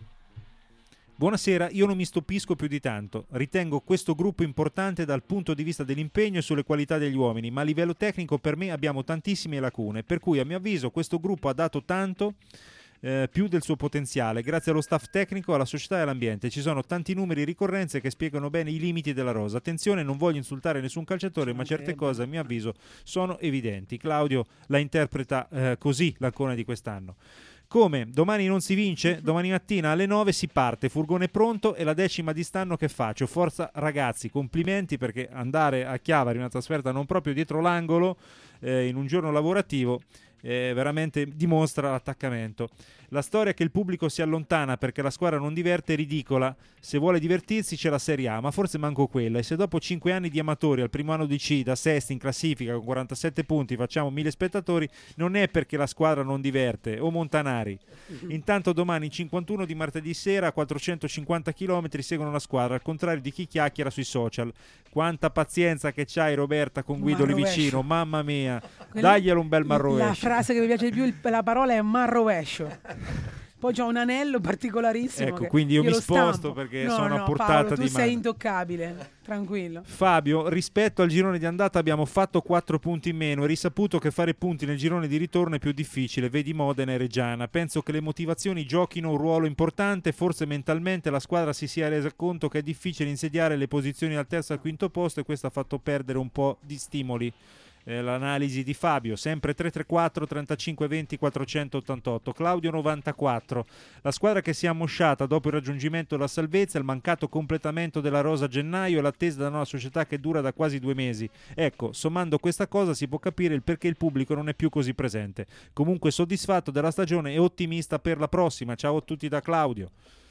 Buonasera, io non mi stupisco più di tanto. Ritengo questo gruppo importante dal punto di vista dell'impegno e sulle qualità degli uomini, ma a livello tecnico per me abbiamo tantissime lacune, per cui a mio avviso questo gruppo ha dato tanto eh, più del suo potenziale, grazie allo staff tecnico, alla società e all'ambiente. Ci sono tanti numeri e ricorrenze che spiegano bene i limiti della rosa. Attenzione, non voglio insultare nessun calciatore, ma certe cose a mio avviso sono evidenti. Claudio la interpreta eh, così l'Ancona di quest'anno. Come domani non si vince, domani mattina alle nove si parte, furgone pronto e la decima di stanno che faccio. Forza ragazzi, complimenti, perché andare a Chiavari, una trasferta non proprio dietro l'angolo, eh, in un giorno lavorativo, eh, veramente dimostra l'attaccamento. La storia che il pubblico si allontana perché la squadra non diverte è ridicola. Se vuole divertirsi c'è la Serie A, ma forse manco quella. E se dopo cinque anni di amatori al primo anno di C, da sesti in classifica con quarantasette punti, facciamo mille spettatori, non è perché la squadra non diverte. O Montanari. Intanto domani cinquantuno di martedì sera a quattrocentocinquanta chilometri seguono la squadra, al contrario di chi chiacchiera sui social. Quanta pazienza che c'hai, Roberta, con Guido lì vicino, mamma mia. Daglielo un bel marrovescio. La frase che mi piace di più, la parola è marrovescio. Poi c'ho un anello particolarissimo. Ecco, quindi io, io mi sposto stampo. perché no, sono no, a portata Paolo, di tu mano. Sei intoccabile, tranquillo. Fabio, rispetto al girone di andata abbiamo fatto quattro punti in meno e risaputo che fare punti nel girone di ritorno è più difficile, vedi Modena e Reggiana. Penso che le motivazioni giochino un ruolo importante, forse mentalmente la squadra si sia resa conto che è difficile insediare le posizioni dal terzo al quinto posto e questo ha fatto perdere un po' di stimoli. Eh, l'analisi di Fabio, sempre tre tre quattro trentacinque venti quattrocentottantotto. Claudio novantaquattro, la squadra che si è ammosciata dopo il raggiungimento della salvezza, il mancato completamento della rosa a gennaio e l'attesa da una società che dura da quasi due mesi. Ecco, sommando questa cosa si può capire il perché il pubblico non è più così presente. Comunque soddisfatto della stagione e ottimista per la prossima. Ciao a tutti da Claudio.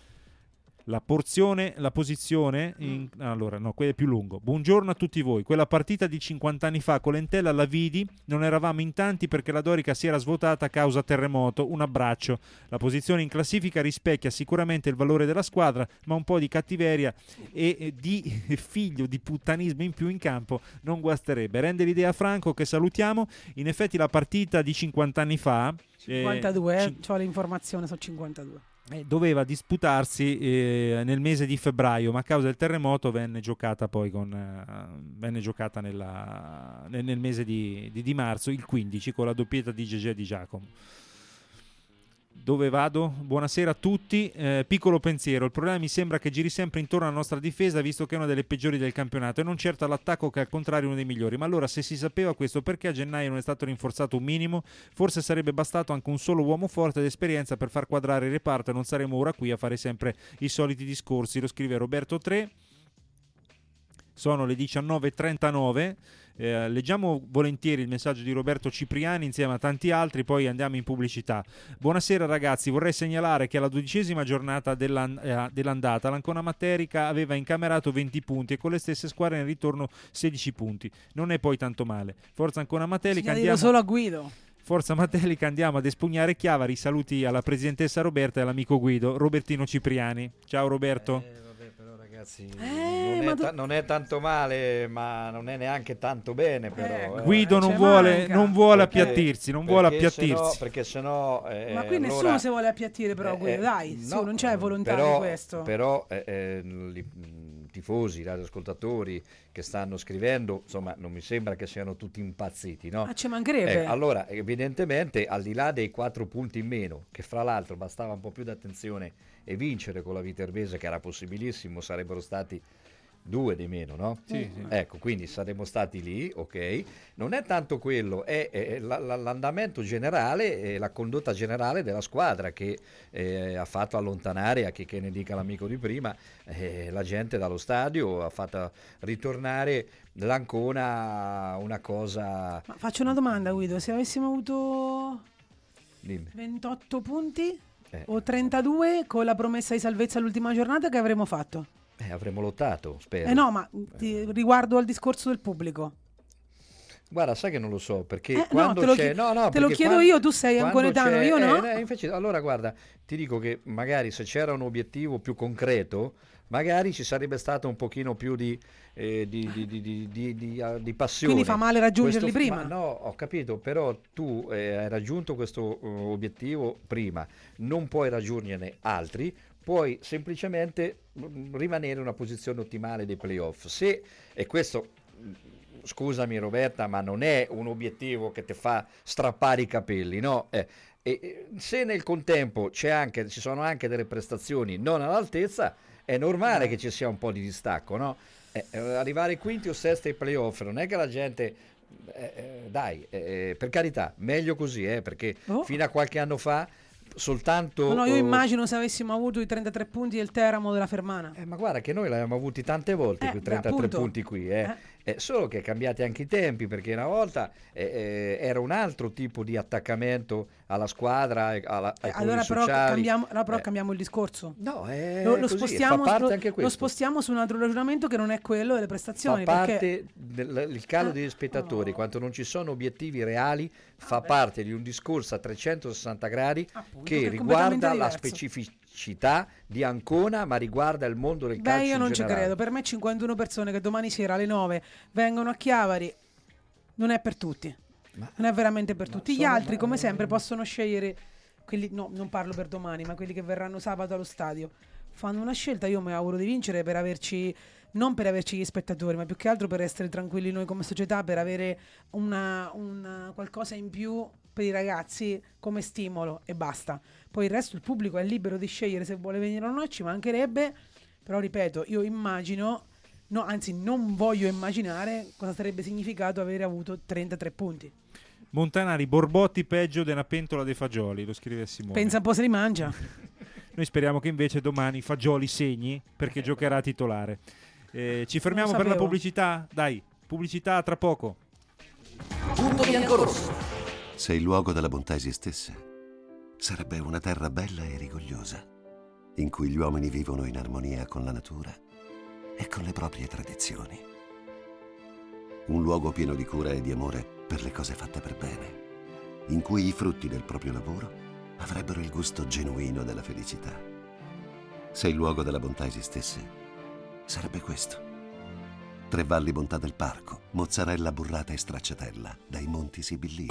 La porzione, la posizione in, allora no, quello è più lungo. Buongiorno a tutti voi. Quella partita di cinquanta anni fa con Lentella la vidi, non eravamo in tanti perché la Dorica si era svuotata a causa terremoto. Un abbraccio. La posizione in classifica rispecchia sicuramente il valore della squadra, ma un po' di cattiveria e, e di figlio di puttanismo in più in campo non guasterebbe. Rende l'idea a Franco, che salutiamo. In effetti la partita di cinquanta anni fa cinquantadue, eh, eh, ho l'informazione, sono cinquantadue. Eh, doveva disputarsi eh, nel mese di febbraio, ma a causa del terremoto venne giocata poi con eh, venne giocata nella, nel, nel mese di, di, di marzo, il quindici, con la doppietta di Gegè Di Giacomo. Dove vado? Buonasera a tutti. Eh, piccolo pensiero, il problema mi sembra che giri sempre intorno alla nostra difesa, visto che è una delle peggiori del campionato, e non certo all'attacco, che al contrario è uno dei migliori. Ma allora, se si sapeva questo, perché a gennaio non è stato rinforzato un minimo? Forse sarebbe bastato anche un solo uomo forte ed esperienza per far quadrare il reparto e non saremmo ora qui a fare sempre i soliti discorsi. Lo scrive Roberto tre. Sono le diciannove e trentanove. Eh, leggiamo volentieri il messaggio di Roberto Cipriani insieme a tanti altri, poi andiamo in pubblicità. Buonasera ragazzi, vorrei segnalare che alla dodicesima giornata dell'an- eh, dell'andata l'Ancona Matterica aveva incamerato venti punti e con le stesse squadre in ritorno sedici punti. Non è poi tanto male. Forza Ancona Matterica, andiamo solo a Guido. Forza Matelica, andiamo ad espugnare Chiavari. Saluti alla presidentessa Roberta e all'amico Guido, Robertino Cipriani. Ciao Roberto. Eh, vabbè, però ragazzi, Eh, non, ma è tu- ta- non è tanto male, ma non è neanche tanto bene. Però, eh. Guido non Cioè, vuole, manca. non vuole Perché- appiattirsi, non vuole perché appiattirsi. sennò- perché sennò eh, Ma qui nessuno allora- si vuole appiattire però eh, Guido, dai, no, su, non c'è volontà però, di questo. Però eh, eh, li- mh, tifosi, radioascoltatori che stanno scrivendo, insomma, non mi sembra che siano tutti impazziti, no? Ma ci mancherebbe. Eh, allora, evidentemente, al di là dei quattro punti in meno, che fra l'altro bastava un po' più di attenzione e vincere con la Viterbese, che era possibilissimo, sarebbero stati due di meno, no? Sì, sì. Ecco, quindi saremmo stati lì, ok. Non è tanto quello, è, è la- la- l'andamento generale e la condotta generale della squadra che eh, ha fatto allontanare, a chi che ne dica l'amico di prima, eh, la gente dallo stadio, ha fatto ritornare l'Ancona una cosa... Ma faccio una domanda Guido, se avessimo avuto Dimmi. ventotto punti Eh. o trentadue con la promessa di salvezza all'ultima giornata, che avremmo fatto? Eh, avremmo lottato, spero. Eh no, ma ti- riguardo al discorso del pubblico. Guarda, sai che non lo so, perché Eh, no, quando te lo c'è... chie- no, no, te lo perché chiedo quando- io, tu sei quando anconetano, c'è- io no? eh, eh, invece, allora guarda, ti dico che magari se c'era un obiettivo più concreto, magari ci sarebbe stato un pochino più di, eh, di, di, di, di, di, di, uh, di passione. Quindi fa male raggiungerli Questo- prima. ma no, ho capito, però tu eh, hai raggiunto questo uh, obiettivo prima, non puoi raggiungerne altri, puoi semplicemente mm, rimanere in una posizione ottimale dei playoff. Se, e questo, mm, scusami Roberta, ma non è un obiettivo che ti fa strappare i capelli, no? Eh, e, e se nel contempo c'è anche, ci sono anche delle prestazioni non all'altezza, è normale che ci sia un po' di distacco, no? Eh, eh, arrivare quinti o sesti ai playoff non è che la gente... eh, eh, dai, eh, per carità, meglio così, eh, perché Oh. fino a qualche anno fa soltanto... No, no, io oh, immagino se avessimo avuto i trentatré punti del Teramo della Fermana. eh, ma guarda che noi l'abbiamo avuti tante volte, Eh, quei beh, trentatré appunto. punti qui, eh. Eh, solo che cambiati anche i tempi, perché una volta eh, eh, era un altro tipo di attaccamento alla squadra, e alla, ai Eh, allora club però, sociali. cambiamo, allora però Eh, cambiamo il discorso. No, è lo, lo così, spostiamo, fa parte lo- anche lo questo. spostiamo su un altro ragionamento che non è quello delle Fa prestazioni. parte Perché del il calo Eh, degli spettatori, no. quando non ci sono obiettivi reali, fa Vabbè. parte di un discorso a trecentosessanta gradi Appunto, che che è completamente riguarda la diverso. specificità di Ancona, ma riguarda il mondo del Beh, calcio io in non ci generale. credo. Per me cinquantuno persone che domani sera alle nove vengono a Chiavari non è per tutti. Ma- non è veramente per tutti. Gli sono- altri, come ma- sempre, possono scegliere quelli, no, non parlo per domani, ma quelli che verranno sabato allo stadio. Fanno una scelta, io mi auguro di vincere per averci non per averci gli spettatori, ma più che altro per essere tranquilli noi come società, per avere una, una qualcosa in più per i ragazzi come stimolo e basta. Poi il resto il pubblico è libero di scegliere se vuole venire o no, ci mancherebbe, però ripeto, io immagino, no, anzi non voglio immaginare cosa sarebbe significato avere avuto trentatré punti. Montanari, Borbotti peggio di una pentola dei fagioli, lo scrive Simone. Pensa un po' se li mangia. Noi speriamo che invece domani Fagioli segni perché giocherà titolare. Eh, ci fermiamo Non per la sapevo. pubblicità? Dai, pubblicità tra poco. Punto biancorosso. Se il luogo della bontà esistesse, sarebbe una terra bella e rigogliosa, in cui gli uomini vivono in armonia con la natura e con le proprie tradizioni. Un luogo pieno di cura e di amore per le cose fatte per bene, in cui i frutti del proprio lavoro avrebbero il gusto genuino della felicità. Se il luogo della bontà esistesse, sarebbe questo. Tre Valli Bontà del Parco, mozzarella burrata e stracciatella dai Monti Sibillini.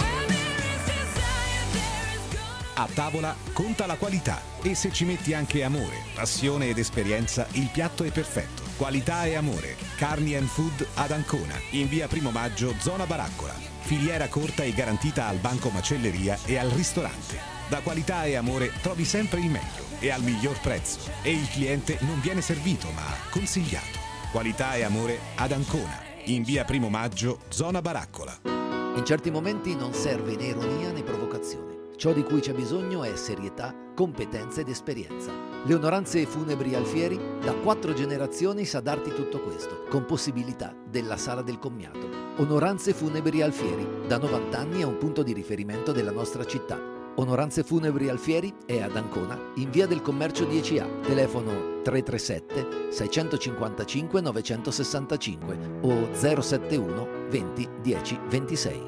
A tavola conta la qualità e se ci metti anche amore, passione ed esperienza, il piatto è perfetto. Qualità e amore. Carni and Food ad Ancona, in via Primo Maggio, zona Baraccola. Filiera corta e garantita al banco macelleria e al ristorante. Da Qualità e Amore trovi sempre il meglio e al miglior prezzo. E il cliente non viene servito ma consigliato. Qualità e Amore ad Ancona, in via Primo Maggio, zona Baraccola. In certi momenti non serve né ironia né provocazione. Ciò di cui c'è bisogno è serietà, competenza ed esperienza. Le Onoranze Funebri Alfieri da quattro generazioni sa darti tutto questo, con possibilità della sala del commiato. Onoranze Funebri Alfieri, da novanta anni è un punto di riferimento della nostra città. Onoranze Funebri Alfieri è ad Ancona, in via del Commercio dieci A, telefono tre tre sette sei cinque cinque nove sei cinque o zero sette uno venti dieci ventisei.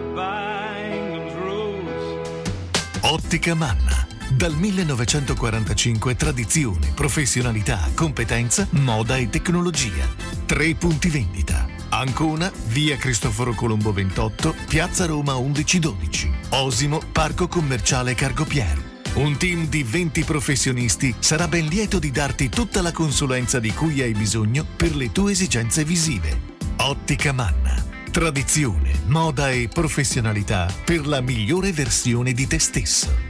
Ottica Manna. Dal millenovecentoquarantacinque tradizione, professionalità, competenza, moda e tecnologia. Tre punti vendita. Ancona, via Cristoforo Colombo ventotto, piazza Roma undici dodici. Osimo, parco commerciale Cargopier. Un team di venti professionisti sarà ben lieto di darti tutta la consulenza di cui hai bisogno per le tue esigenze visive. Ottica Manna. Tradizione, moda e professionalità per la migliore versione di te stesso.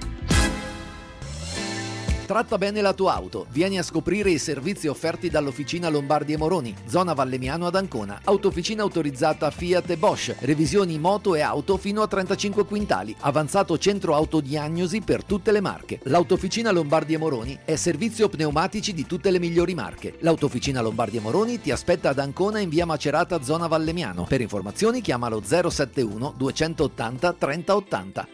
Tratta bene la tua auto. Vieni a scoprire i servizi offerti dall'Officina Lombardi e Moroni, zona Vallemiano ad Ancona. Autofficina autorizzata Fiat e Bosch. Revisioni moto e auto fino a trentacinque quintali. Avanzato centro autodiagnosi per tutte le marche. L'Autofficina Lombardi e Moroni è servizio pneumatici di tutte le migliori marche. L'Autofficina Lombardi e Moroni ti aspetta ad Ancona in via Macerata, zona Vallemiano. Per informazioni chiamalo zero sette uno duecentottanta trenta ottanta.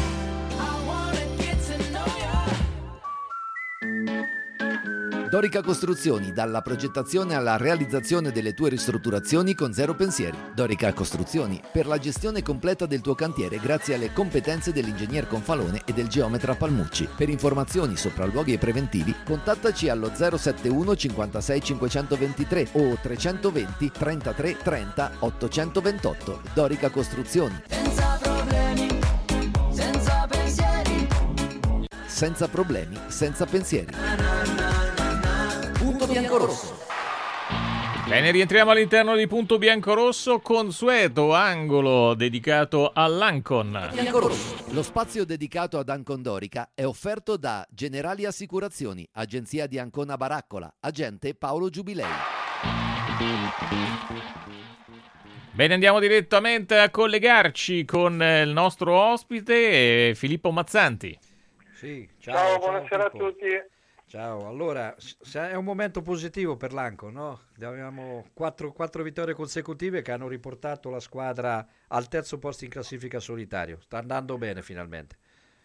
Dorica Costruzioni, dalla progettazione alla realizzazione delle tue ristrutturazioni con zero pensieri. Dorica Costruzioni, per la gestione completa del tuo cantiere grazie alle competenze dell'ingegner Confalone e del geometra Palmucci. Per informazioni, sopralluoghi e preventivi, contattaci allo zero sette uno cinquantasei cinquecentoventitré o trecentoventi trentatré trenta ottocentoventotto. Dorica Costruzioni. Senza problemi, senza pensieri. Senza problemi, senza pensieri. Punto biancorosso. Bene, rientriamo all'interno di Punto Biancorosso, consueto angolo dedicato all'Ancon. Biancorosso. Lo spazio dedicato ad Ancon Dorica è offerto da Generali Assicurazioni, agenzia di Ancona Baraccola, agente Paolo Giubilei. Bene, andiamo direttamente a collegarci con il nostro ospite Filippo Mazzanti. Sì, ciao, ciao, buonasera ciao, a tutti. Ciao, allora è un momento positivo per l'Ancon, no? Abbiamo quattro, quattro vittorie consecutive che hanno riportato la squadra al terzo posto in classifica solitario. Sta andando bene finalmente.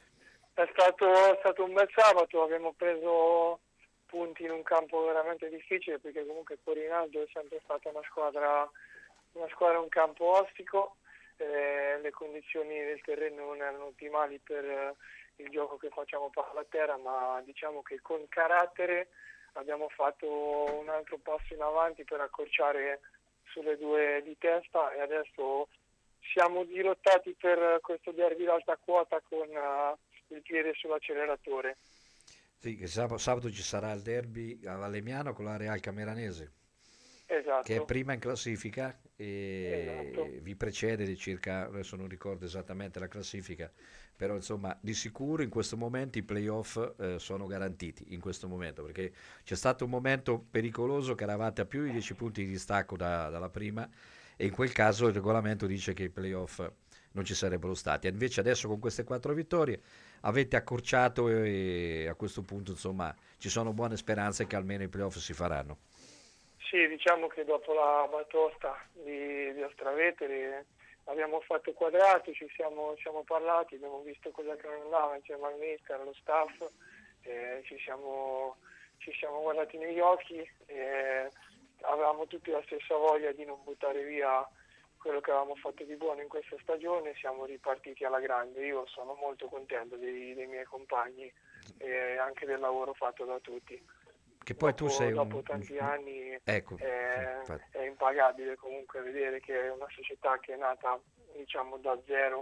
È stato, è stato un bel sabato, abbiamo preso punti in un campo veramente difficile perché comunque Corinaldo è sempre stata una squadra, una squadra un campo ostico, eh, le condizioni del terreno non erano ottimali per il gioco che facciamo palla a terra, ma diciamo che con carattere abbiamo fatto un altro passo in avanti per accorciare sulle due di testa e adesso siamo dirottati per questo derby d'alta quota con uh, il piede sull'acceleratore. Sì, che sabato, sabato ci sarà il derby a Vallemiano con la Real Cameranese. Esatto. Che è prima in classifica e esatto. vi precede di circa, adesso non ricordo esattamente la classifica, però insomma di sicuro in questo momento i playoff eh, sono garantiti in questo momento, perché c'è stato un momento pericoloso che eravate a più di dieci punti di distacco da, dalla prima e in quel caso il regolamento dice che i playoff non ci sarebbero stati. Invece adesso con queste quattro vittorie avete accorciato e, e a questo punto insomma ci sono buone speranze che almeno i playoff si faranno. Sì, diciamo che dopo la batosta di, di Ostravetere abbiamo fatto quadrato, ci siamo, siamo parlati, abbiamo visto cosa che non andava insieme al mister, allo staff, eh, ci, siamo, ci siamo guardati negli occhi e avevamo tutti la stessa voglia di non buttare via quello che avevamo fatto di buono in questa stagione, siamo ripartiti alla grande. Io sono molto contento dei, dei miei compagni e anche del lavoro fatto da tutti. Che poi dopo, tu sei dopo un... tanti anni ecco, è, sì, è impagabile comunque vedere che è una società che è nata diciamo da zero,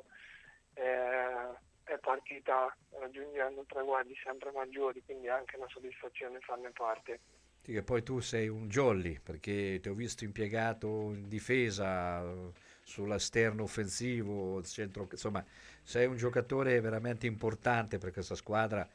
è, è partita raggiungendo traguardi sempre maggiori, quindi è anche una soddisfazione farne parte. Sì, che poi tu sei un jolly perché ti ho visto impiegato in difesa, sull'esterno offensivo, centro, insomma sei un giocatore veramente importante per questa squadra.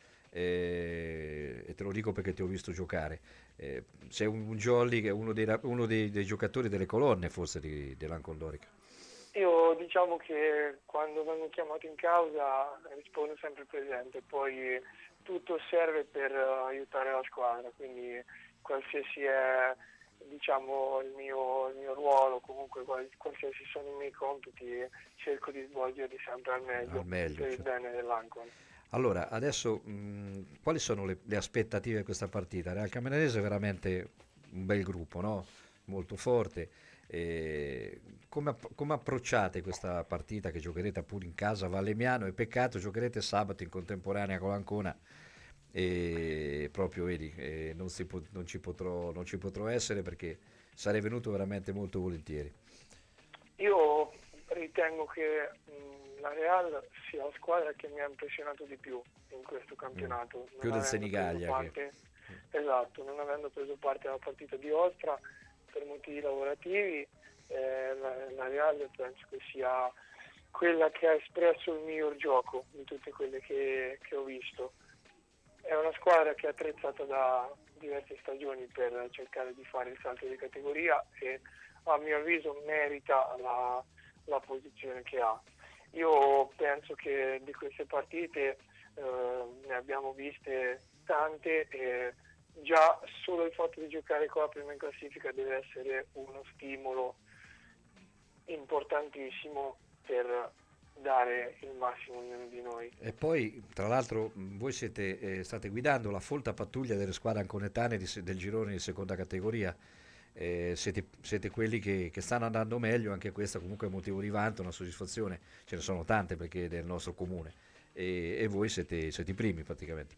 Eh, e te lo dico perché ti ho visto giocare, eh, sei un, un jolly che è uno, dei, uno dei, dei giocatori delle colonne forse di, dell'Ancon Dorica. Io diciamo che quando vengo chiamato in causa rispondo sempre presente, poi tutto serve per aiutare la squadra, quindi qualsiasi è diciamo il mio, il mio ruolo, comunque qualsiasi sono i miei compiti, cerco di svolgerli sempre al meglio, al meglio per cioè. il bene dell'Ancona. Allora, adesso mh, quali sono le, le aspettative di questa partita? Real Camerlenese è veramente un bel gruppo, no? Molto forte. E come, come approcciate questa partita che giocherete appunto in casa a Valemiano? E peccato, giocherete sabato in contemporanea con l'Ancona e proprio vedi, e non, si po- non, ci potrò, non ci potrò essere perché sarei venuto veramente molto volentieri. Io ritengo che mh, la Real sia la squadra che mi ha impressionato di più in questo campionato. Mm. Più del Senigallia. Parte, che... Esatto, non avendo preso parte alla partita di Ostra per motivi lavorativi, eh, la, la Real penso che sia quella che ha espresso il miglior gioco di tutte quelle che, che ho visto. È una squadra che è attrezzata da diverse stagioni per cercare di fare il salto di categoria e a mio avviso merita la, la posizione che ha. Io penso che di queste partite eh, ne abbiamo viste tante e già solo il fatto di giocare con la prima in classifica deve essere uno stimolo importantissimo per dare il massimo ognuno di noi. E poi tra l'altro voi siete, eh, state guidando la folta pattuglia delle squadre anconetane di, del girone di seconda categoria, eh, siete, siete quelli che, che stanno andando meglio, anche questa comunque è motivo di vanto, una soddisfazione, ce ne sono tante perché è del nostro comune e, e voi siete, siete i primi praticamente.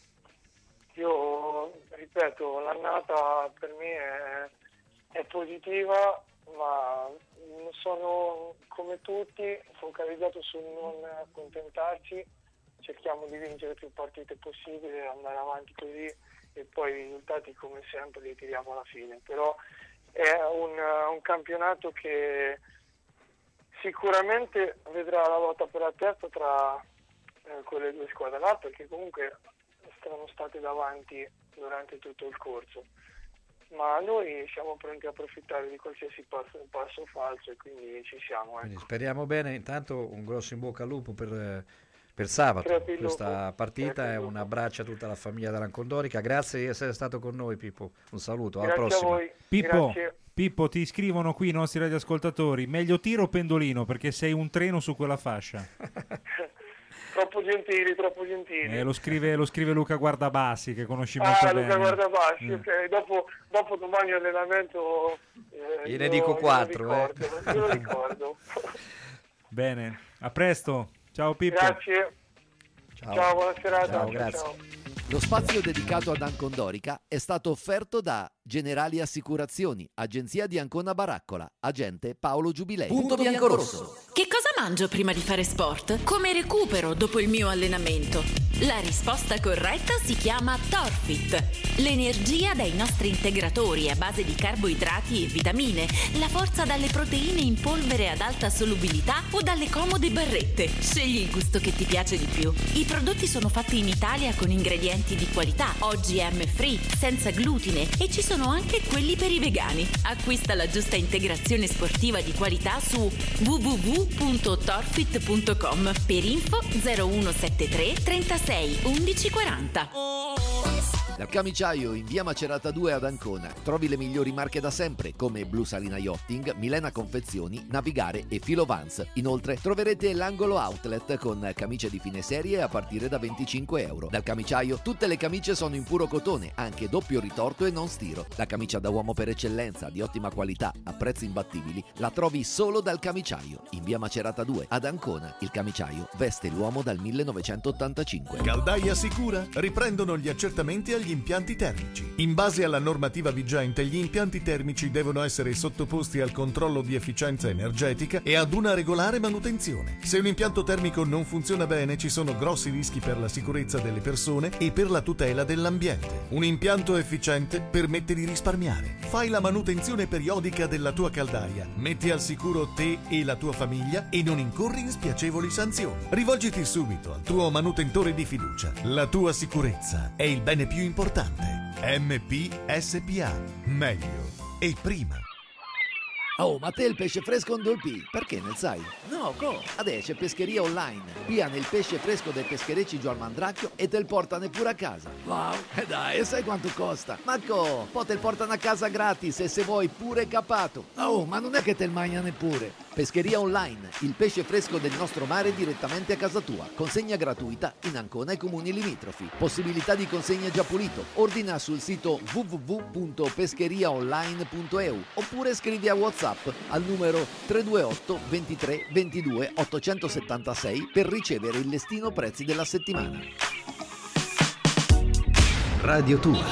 Io ripeto, l'annata per me è, è positiva, ma sono come tutti focalizzato sul non accontentarci, cerchiamo di vincere più partite possibile, andare avanti così e poi i risultati come sempre li tiriamo alla fine, però è un, un campionato che sicuramente vedrà la lotta per la testa tra eh, quelle due squadre là, perché comunque sono state davanti durante tutto il corso, ma noi siamo pronti a approfittare di qualsiasi passo, passo falso e quindi ci siamo. Ecco. Quindi speriamo bene, intanto un grosso in bocca al lupo per, per sabato, questa partita, e un abbraccio a tutta la famiglia dell'Ancondorica, grazie di essere stato con noi Pippo, un saluto, alla Grazie prossima. a voi. Pippo, Grazie. Pippo, ti scrivono qui i nostri radioascoltatori, meglio tiro o pendolino perché sei un treno su quella fascia. Troppo gentili, troppo gentili. Eh, lo, scrive, lo scrive Luca Guardabassi che conosci ah, molto Luca bene. Guardabassi, Mm. ok. Dopo, dopo domani allenamento eh, Gliene io- dico io lo quattro, ricordo, eh. io lo ricordo. Bene, a presto. Ciao Pippo. Grazie. Ciao. Ciao, buona serata. Ciao, grazie. ciao. Lo spazio dedicato ad Ancondorica è stato offerto da Generali Assicurazioni, agenzia di Ancona Baraccola, agente Paolo Giubilei. Punto biancorosso. Che cosa mangio prima di fare sport? Come recupero dopo il mio allenamento? La risposta corretta si chiama Torfit. L'energia dai nostri integratori a base di carboidrati e vitamine, la forza dalle proteine in polvere ad alta solubilità o dalle comode barrette. Scegli il gusto che ti piace di più. I prodotti sono fatti in Italia con ingredienti di qualità, O G M free, senza glutine e ci sono anche quelli per i vegani. Acquista la giusta integrazione sportiva di qualità su w w w punto torfit punto com. Per info zero uno sette tre trentasei undici quaranta. Dal Camiciaio in via Macerata due ad Ancona trovi le migliori marche da sempre come Blu Salina Yachting, Milena Confezioni, Navigare e Filo Vans. Inoltre troverete l'angolo outlet con camicie di fine serie a partire da venticinque euro. Dal Camiciaio tutte le camicie sono in puro cotone, anche doppio ritorto e non stiro. La camicia da uomo per eccellenza, di ottima qualità, a prezzi imbattibili, la trovi solo dal Camiciaio in via Macerata due ad Ancona. Il Camiciaio veste l'uomo dal millenovecentottantacinque. Caldaia Sicura riprendono gli accertamenti agli impianti termici. In base alla normativa vigente, gli impianti termici devono essere sottoposti al controllo di efficienza energetica e ad una regolare manutenzione. Se un impianto termico non funziona bene, ci sono grossi rischi per la sicurezza delle persone e per la tutela dell'ambiente. Un impianto efficiente permette di risparmiare. Fai la manutenzione periodica della tua caldaia, metti al sicuro te e la tua famiglia e non incorri in spiacevoli sanzioni. Rivolgiti subito al tuo manutentore di fiducia. La tua sicurezza è il bene più importante. M P S P A. Meglio e prima. Oh, ma te il pesce fresco non dolpi? Perché ne sai? No, co? Adesso c'è pescheria online. Piano il pesce fresco dei pescherecci Gior Mandracchio e te il portano pure a casa. Wow. E dai, e sai quanto costa? Marco, poi te il portano a casa gratis e se vuoi pure capato. Oh, ma non è che te il mangia neppure. Pescheria online, il pesce fresco del nostro mare direttamente a casa tua. Consegna gratuita in Ancona e comuni limitrofi. Possibilità di consegna già pulito. Ordina sul sito w w w punto pescheriaonline punto e u oppure scrivi a WhatsApp al numero tre due otto ventitré ventidue ottocentosettantasei per ricevere il listino prezzi della settimana. Radio Tua.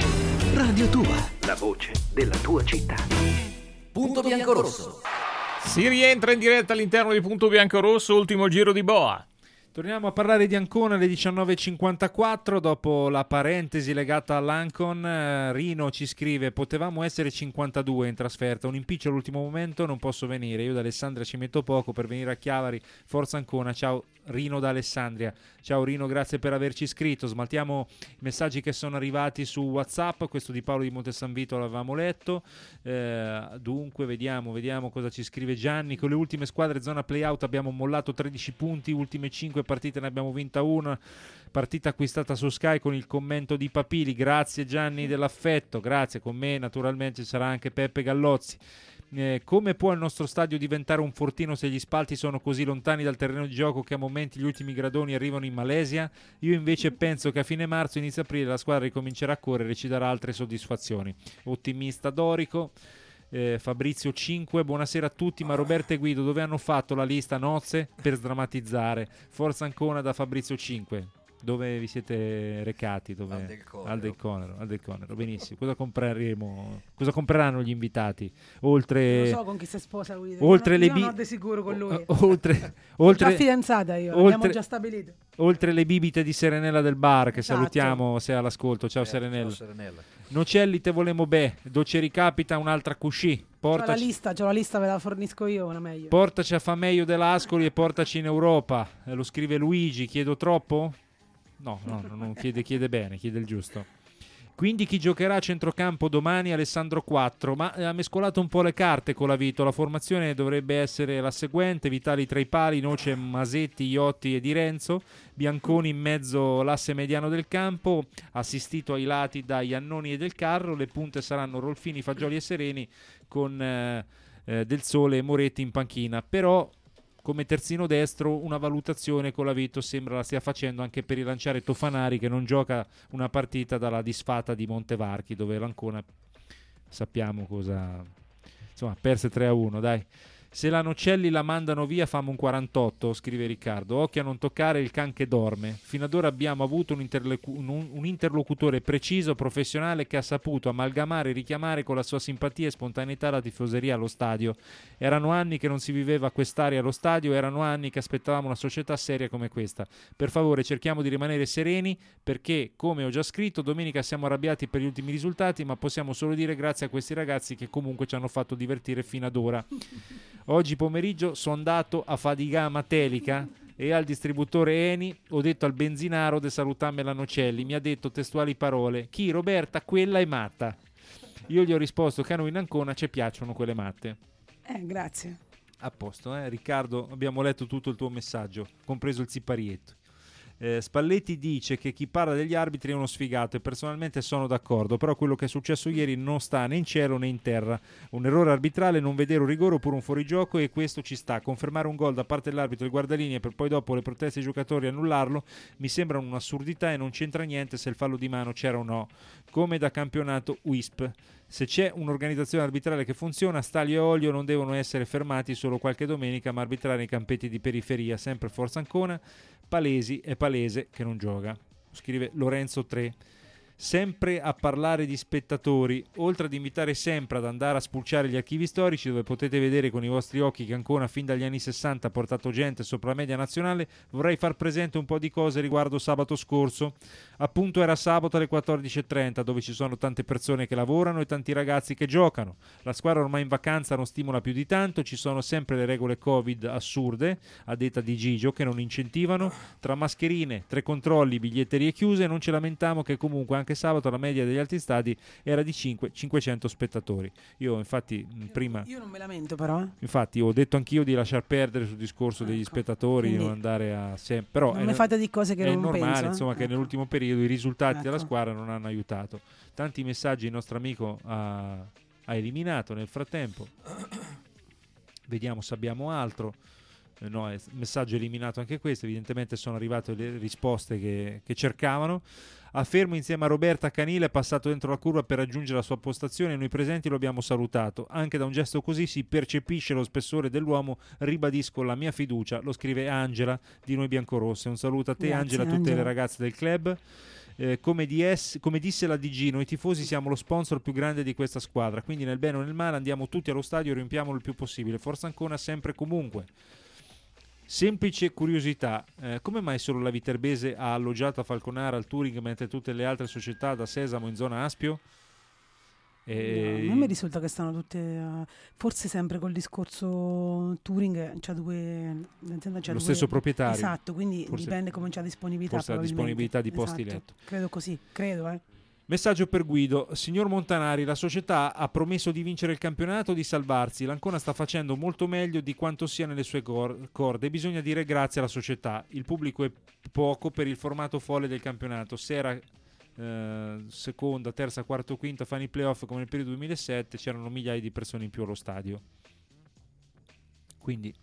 Radio Tua, la voce della tua città. Punto biancorosso. Si rientra in diretta all'interno di Punto Biancorosso, ultimo giro di boa. Torniamo a parlare di Ancona alle diciannove e cinquantaquattro, dopo la parentesi legata all'Ancon. eh, Rino ci scrive: potevamo essere cinquantadue in trasferta, un impiccio all'ultimo momento, non posso venire, io da Alessandria ci metto poco per venire a Chiavari, forza Ancona. Ciao Rino da Alessandria. Ciao Rino, grazie per averci scritto. Smaltiamo i messaggi che sono arrivati su WhatsApp. Questo di Paolo di Monte San Vito l'avevamo letto. Eh, dunque vediamo, vediamo cosa ci scrive Gianni. Con le ultime squadre zona playout abbiamo mollato tredici punti, ultime cinque partite ne abbiamo vinta una, partita acquistata su Sky con il commento di Papili. Grazie Gianni dell'affetto, grazie. Con me naturalmente ci sarà anche Peppe Gallozzi. Eh, come può il nostro stadio diventare un fortino se gli spalti sono così lontani dal terreno di gioco che a momenti gli ultimi gradoni arrivano in Malesia? Io invece penso che a fine marzo, inizio aprile la squadra ricomincerà a correre e ci darà altre soddisfazioni. Ottimista Dorico. Eh, Fabrizio cinque, buonasera a tutti, ma Roberto e Guido dove hanno fatto la lista nozze per sdrammatizzare? Forza Ancona da Fabrizio cinque. Dove vi siete recati? Dove? Al del Conero. Al del Conero, al del Conero. Benissimo. Cosa compreremo? Cosa compreranno gli invitati? Oltre Non so con chi si sposa lui. Oltre io le non, bi- io non ho di sicuro con lui. oltre, Ho oltre, già fidanzata io, oltre, l'abbiamo già stabilito. Oltre le bibite di Serenella del bar, che Esatto. salutiamo se è all'ascolto. Ciao Eh, Serenella. ciao, Serenella. Nocelli te volemo be, dolce ricapita un'altra cuscì. C'ho la Portaci, lista, c'ho la lista, ve la fornisco io, una meglio. portaci a Fameio dell'Ascoli e portaci in Europa. Eh, lo scrive Luigi, chiedo troppo? No, no, no, non chiede, chiede bene, chiede il giusto. Quindi chi giocherà a centrocampo domani? Alessandro quattro, ma ha mescolato un po' le carte con la Vito. La formazione dovrebbe essere la seguente: Vitali tra i pali, Noce, Masetti, Iotti e Di Renzo, Bianconi in mezzo l'asse mediano del campo, assistito ai lati da Iannoni e Del Carro. Le punte saranno Rolfini, Fagioli e Sereni con eh, eh, Del Sole e Moretti in panchina. Però come terzino destro una valutazione con la Vito sembra la stia facendo anche per rilanciare Tofanari, che non gioca una partita dalla disfatta di Montevarchi, dove l'Ancona sappiamo cosa, insomma, perse tre a uno, dai. Se la Nocelli la mandano via famo un quarantotto, scrive Riccardo. Occhio a non toccare il can che dorme. Fino ad ora abbiamo avuto un, interlocu- un, un interlocutore preciso, professionale, che ha saputo amalgamare e richiamare con la sua simpatia e spontaneità la tifoseria allo stadio. Erano anni che non si viveva quest'aria allo stadio, erano anni che aspettavamo una società seria come questa. Per favore cerchiamo di rimanere sereni, perché, come ho già scritto, domenica siamo arrabbiati per gli ultimi risultati, ma possiamo solo dire grazie a questi ragazzi che comunque ci hanno fatto divertire fino ad ora. Oggi pomeriggio sono andato a Fadigama Telica e al distributore Eni ho detto al benzinaro de salutarmi la Nocelli. Mi ha detto testuali parole: chi, Roberta, quella è matta. Io gli ho risposto che a noi in Ancona ci piacciono quelle matte. Eh, grazie. A posto, eh? Riccardo, abbiamo letto tutto il tuo messaggio, compreso il siparietto. Eh, Spalletti dice che chi parla degli arbitri è uno sfigato, e personalmente sono d'accordo, però quello che è successo ieri non sta né in cielo né in terra. Un errore arbitrale, non vedere un rigore oppure un fuorigioco, e questo ci sta. Confermare un gol da parte dell'arbitro e guardalinee per poi dopo le proteste dei giocatori annullarlo mi sembra un'assurdità, e non c'entra niente se il fallo di mano c'era o no, come da campionato U I S P. Se c'è un'organizzazione arbitrale che funziona, Stalio e Olio non devono essere fermati solo qualche domenica, ma arbitrare nei campetti di periferia. Sempre Forza Ancona. Palesi è palese che non gioca, scrive Lorenzo tre. Sempre a parlare di spettatori, oltre ad invitare sempre ad andare a spulciare gli archivi storici, dove potete vedere con i vostri occhi che Ancona fin dagli anni sessanta ha portato gente sopra la media nazionale, vorrei far presente un po' di cose riguardo sabato scorso. Appunto era sabato alle quattordici e trenta, dove ci sono tante persone che lavorano e tanti ragazzi che giocano. La squadra ormai in vacanza non stimola più di tanto, ci sono sempre le regole Covid assurde, a detta di Gigio, che non incentivano. Tra mascherine, tre controlli, biglietterie chiuse, non ci lamentiamo che comunque anche anche sabato la media degli altri stadi era di cinque cinquecento spettatori. Io infatti io, prima io non me lamento però eh. infatti ho detto anch'io di lasciar perdere sul discorso degli ecco, spettatori, di non andare a sempre, però non è, mi fate di cose che è non normale penso, insomma eh? che ecco. nell'ultimo periodo i risultati ecco. della squadra non hanno aiutato. Tanti messaggi il nostro amico ha, ha eliminato nel frattempo. Vediamo se abbiamo altro. Eh, no, è messaggio eliminato anche questo. Evidentemente sono arrivate le risposte che, che cercavano. Affermo insieme a Roberta Canile è passato dentro la curva per raggiungere la sua postazione e noi presenti lo abbiamo salutato. Anche da un gesto così si percepisce lo spessore dell'uomo. Ribadisco la mia fiducia, lo scrive Angela di Noi Biancorosse. Un saluto a te. Grazie, Angela, a tutte Angela. Le ragazze del club. Eh, come, di es- come disse la D G, noi tifosi siamo lo sponsor più grande di questa squadra, quindi nel bene o nel male andiamo tutti allo stadio e riempiamolo il più possibile. Forza Ancona sempre e comunque. Semplice curiosità, eh, come mai solo la Viterbese ha alloggiato a Falconara al Touring mentre tutte le altre società da Sesamo in zona Aspio? E... No, a me mi risulta che stanno tutte uh, forse sempre col discorso Touring, c'ha due, c'ha lo due, stesso proprietario, esatto, quindi forse, dipende come c'è disponibilità, forse la disponibilità di posti esatto, letto, credo così, credo eh. Messaggio per Guido. Signor Montanari, la società ha promesso di vincere il campionato o di salvarsi. L'Ancona sta facendo molto meglio di quanto sia nelle sue cor- corde. Bisogna dire grazie alla società. Il pubblico è poco per il formato folle del campionato. Se era eh, seconda, terza, quarta o quinta fanno i playoff come nel periodo duemilasette, c'erano migliaia di persone in più allo stadio. Quindi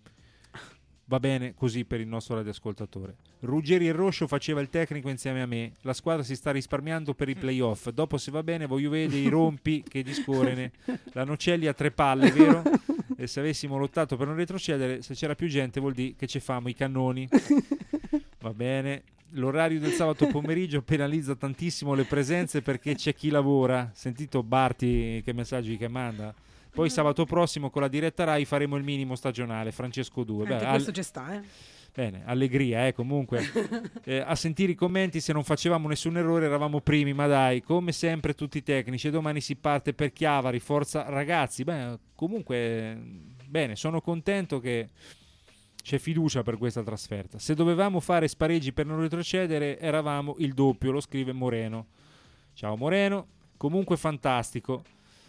va bene così per il nostro radioascoltatore. Ruggeri e Roscio faceva il tecnico insieme a me. La squadra si sta risparmiando per i playoff. Dopo, se va bene, voglio vedere i rompi che discorrene. La Nocelli ha tre palle, vero? E se avessimo lottato per non retrocedere, se c'era più gente vuol dire che ci famo i cannoni. Va bene. L'orario del sabato pomeriggio penalizza tantissimo le presenze perché c'è chi lavora. Sentito Barti che messaggi che manda? Poi sabato prossimo con la diretta Rai faremo il minimo stagionale. Francesco due. Anche Beh, questo al... ci sta, eh. Bene, allegria, eh, comunque. Eh, a sentire i commenti, se non facevamo nessun errore eravamo primi, ma dai, come sempre tutti tecnici. E domani si parte per Chiavari, forza ragazzi. Beh, comunque, bene, sono contento che c'è fiducia per questa trasferta. Se dovevamo fare spareggi per non retrocedere, eravamo il doppio, lo scrive Moreno. Ciao Moreno, comunque fantastico.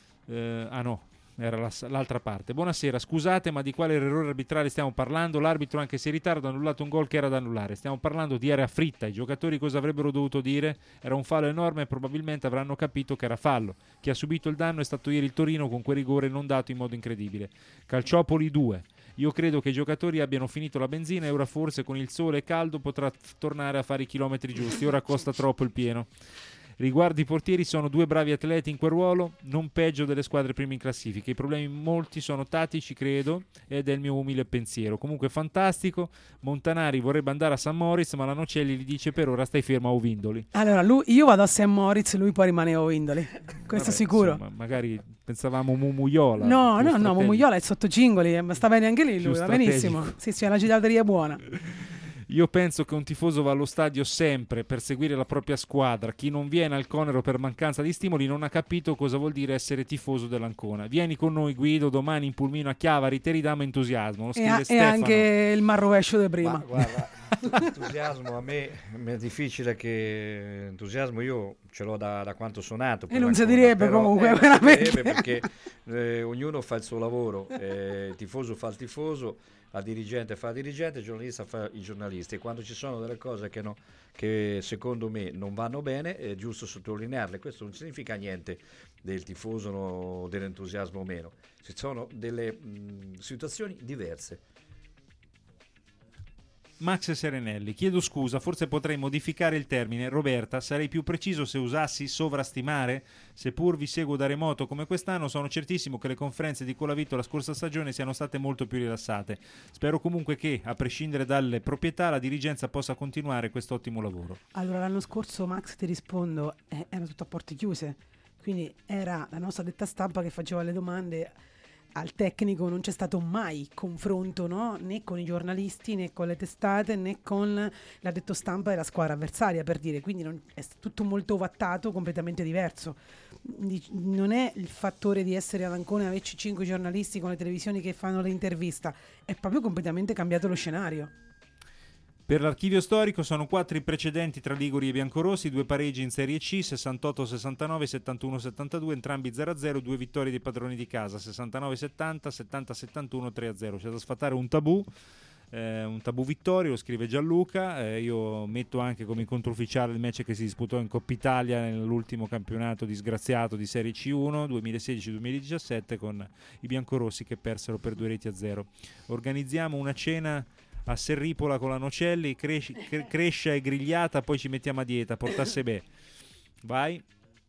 Eh, ah no. Era la, l'altra parte. Buonasera, scusate, ma di quale errore arbitrale stiamo parlando? L'arbitro, anche se in ritardo, ha annullato un gol che era da annullare. Stiamo parlando di area fritta. I giocatori cosa avrebbero dovuto dire? Era un fallo enorme e probabilmente avranno capito che era fallo. Chi ha subito il danno è stato ieri il Torino con quel rigore non dato in modo incredibile. Calciopoli due. Io credo che i giocatori abbiano finito la benzina e ora forse con il sole caldo potrà f- tornare a fare i chilometri giusti. Ora costa troppo il pieno. Riguardo i portieri, sono due bravi atleti in quel ruolo, non peggio delle squadre prime in classifica. I problemi molti sono tattici, credo, ed è il mio umile pensiero. Comunque fantastico. Montanari vorrebbe andare a San Moritz, ma la Nocelli gli dice per ora stai fermo a Ovindoli. Allora, lui, io vado a San Moritz, lui poi rimane a Ovindoli. Questo Vabbè, sicuro. Insomma, magari pensavamo Mumuiola. No, no, no, Mumuiola è sotto Cingoli, ma sta bene anche lì, lui, va benissimo. Sì, sì, è una girateria buona. Io penso che un tifoso va allo stadio sempre per seguire la propria squadra. Chi non viene al Conero per mancanza di stimoli non ha capito cosa vuol dire essere tifoso dell'Ancona. Vieni con noi, Guido, domani in pulmino a Chiavari, te ridiamo entusiasmo. Lo e, a, e anche il marrovescio di prima. Ma, guarda, l'entusiasmo a me mi è difficile che entusiasmo io ce l'ho da, da quanto sono nato. E non si direbbe però, comunque, eh, veramente. Si direbbe perché eh, ognuno fa il suo lavoro, eh, il tifoso fa il tifoso, la dirigente fa la dirigente, il giornalista fa i giornalisti, e quando ci sono delle cose che, no, che secondo me non vanno bene è giusto sottolinearle. Questo non significa niente del tifoso o dell'entusiasmo o meno, ci sono delle mh, situazioni diverse. Max Serenelli, chiedo scusa, forse potrei modificare il termine. Roberta, sarei più preciso se usassi sovrastimare? Seppur vi seguo da remoto come quest'anno, sono certissimo che le conferenze di Colavito la scorsa stagione siano state molto più rilassate. Spero comunque che, a prescindere dalle proprietà, la dirigenza possa continuare questo ottimo lavoro. Allora, l'anno scorso, Max, ti rispondo, eh, era tutto a porte chiuse, quindi era la nostra detta stampa che faceva le domande al tecnico. Non c'è stato mai confronto, no? Né con i giornalisti, né con le testate, né con l'addetto stampa della squadra avversaria, per dire. Quindi non, è tutto molto ovattato, completamente diverso. Non è il fattore di essere ad Ancona e averci cinque giornalisti con le televisioni che fanno l'intervista, è proprio completamente cambiato lo scenario. Per l'archivio storico sono quattro i precedenti tra liguri e biancorossi, due pareggi in Serie C, sessantotto sessantanove, settantuno settantadue, entrambi zero a zero, due vittorie dei padroni di casa, sessantanove settanta, settanta settantuno, tre a zero. C'è da sfatare un tabù, eh, un tabù vittorio, lo scrive Gianluca. Eh, io metto anche come incontro ufficiale il match che si disputò in Coppa Italia nell'ultimo campionato disgraziato di Serie C uno duemilasedici duemiladiciassette con i biancorossi che persero per due reti a zero. Organizziamo una cena a Serripola con la Nocelli, cresci, cre- crescia e grigliata, poi ci mettiamo a dieta, portasse bene. Vai.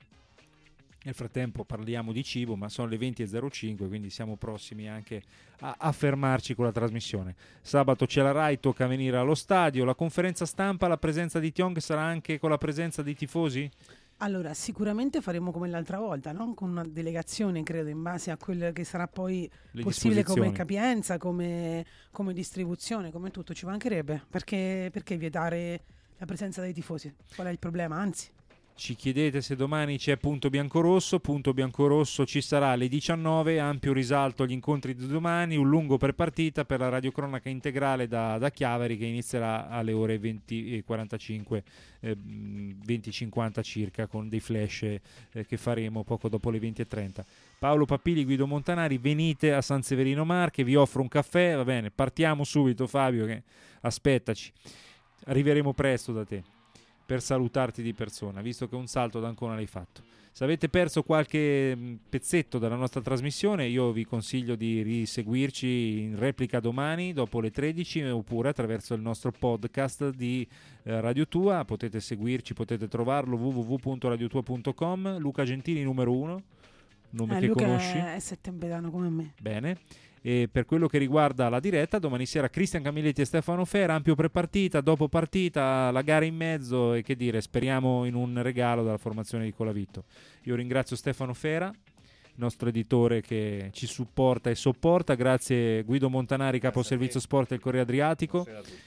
Nel frattempo parliamo di cibo, ma sono le venti e zero cinque, quindi siamo prossimi anche a, a fermarci con la trasmissione. Sabato c'è la Rai, tocca venire allo stadio. La conferenza stampa, la presenza di Tiong sarà anche con la presenza dei tifosi? Allora, sicuramente faremo come l'altra volta, no? Con una delegazione, credo, in base a quello che sarà poi Le possibile come disposizioni. capienza, come, come distribuzione, come tutto. Ci mancherebbe. Perché, perché vietare la presenza dei tifosi? Qual è il problema? Anzi. Ci chiedete se domani c'è Punto Biancorosso. Punto Biancorosso ci sarà alle diciannove, ampio risalto agli incontri di domani, un lungo per partita per la radiocronaca integrale da, da Chiavari che inizierà alle ore venti e quarantacinque, eh, venti cinquanta circa, con dei flash eh, che faremo poco dopo le venti e trenta. Paolo Papili, Guido Montanari, venite a San Severino Marche, vi offro un caffè, va bene, partiamo subito Fabio, che aspettaci, arriveremo presto da te per salutarti di persona, visto che un salto ad Ancona l'hai fatto. Se avete perso qualche pezzetto della nostra trasmissione, io vi consiglio di riseguirci in replica domani dopo le tredici, oppure attraverso il nostro podcast di eh, Radio Tua. Potete seguirci, potete trovarlo w w w punto radio tua punto com. Luca Gentili numero uno, nome Eh, che Luca conosci. è settembedano come me. Bene. E per quello che riguarda la diretta, domani sera Cristian Camilletti e Stefano Fera, ampio pre-partita, dopo partita, la gara in mezzo e che dire, speriamo in un regalo dalla formazione di Colavitto. Io ringrazio Stefano Fera, il nostro editore che ci supporta e sopporta, grazie Guido Montanari, capo servizio sport del Corriere Adriatico,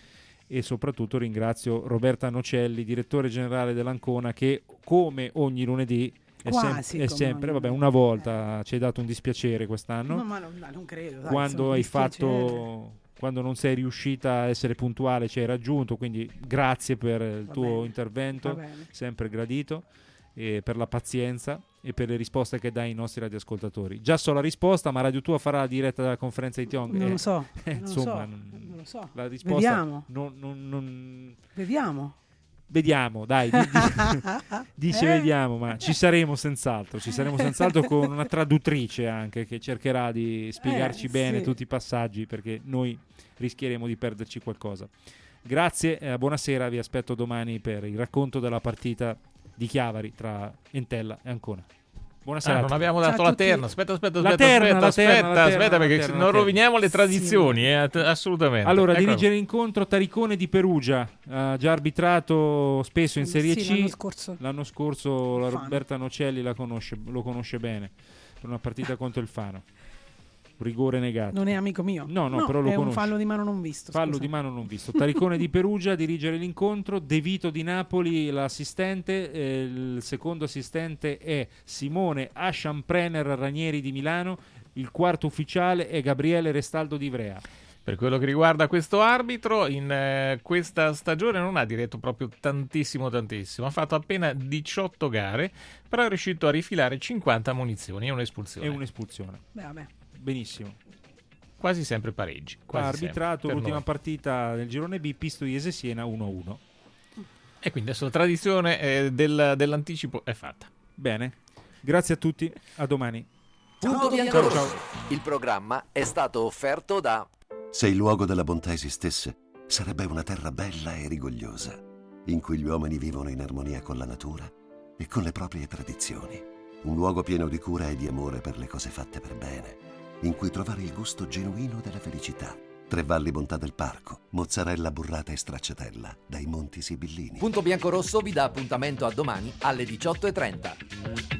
e soprattutto ringrazio Roberta Nocelli, direttore generale dell'Ancona, che come ogni lunedì È, Quasi sem- è come sempre, ogni- vabbè, una volta ci hai dato un dispiacere quest'anno. No, ma non, no, non credo. Dai, quando insomma, hai dispiacere. fatto, quando non sei riuscita a essere puntuale, ci hai raggiunto, quindi grazie per il Va tuo bene, intervento, va bene. sempre gradito, e per la pazienza e per le risposte che dai ai nostri radioascoltatori. Già so la risposta, ma Radio Tua farà la diretta della conferenza di Tiong. Non Eh, lo so, eh, non lo insomma, so, non- non lo so. la risposta Vediamo. non- non- non- Vediamo. Vediamo, dai, di- di- dice Eh? vediamo, ma ci saremo senz'altro, ci saremo senz'altro con una traduttrice anche che cercherà di spiegarci Eh, bene sì. tutti i passaggi, perché noi rischieremo di perderci qualcosa. Grazie, eh, buonasera, vi aspetto domani per il racconto della partita di Chiavari tra Entella e Ancona. Buonasera. Ah, a non tutti. abbiamo dato la terna. Aspetta, aspetta, La aspetta, terna, aspetta, la aspetta, terna, la terna, aspetta, la perché terna, se- la non terna. roviniamo le Sì. tradizioni, eh, att- assolutamente. Allora, Ecco. dirige l'incontro Taricone di Perugia, ha già arbitrato spesso in Sì, Serie sì, C. l'anno scorso. L'anno scorso la Fano. Roberta Nocelli la conosce, lo conosce bene per una partita contro il Fano. Rigore negato. Non è amico mio. No, no, però lo è un conosci. fallo di mano non visto. Fallo scusa. di mano non visto. Taricone di Perugia a dirigere l'incontro, De Vito di Napoli l'assistente, eh, il secondo assistente è Simone Asciamprenner Ranieri di Milano, il quarto ufficiale è Gabriele Restaldo di Ivrea. Per quello che riguarda questo arbitro, in eh, questa stagione non ha diretto proprio tantissimo tantissimo, ha fatto appena diciotto gare, però è riuscito a rifilare cinquanta munizioni e un'espulsione. È un'espulsione. Beh, vabbè. Benissimo. Quasi sempre pareggi. Quasi Ha arbitrato sempre, per l'ultima noi. partita del girone B, Pistoiese Siena uno a uno. E quindi adesso la tradizione eh, del- dell'anticipo è fatta. Bene, grazie a tutti, a domani. Punto Ciao, Biancorosso. ciao. Il programma è stato offerto da Se il luogo della bontà esistesse, sarebbe una terra bella e rigogliosa, in cui gli uomini vivono in armonia con la natura e con le proprie tradizioni. Un luogo pieno di cura e di amore per le cose fatte per bene, in cui trovare il gusto genuino della felicità. Tre Valli Bontà del Parco, mozzarella burrata e stracciatella, dai Monti Sibillini. Punto Biancorosso vi dà appuntamento a domani alle diciotto e trenta.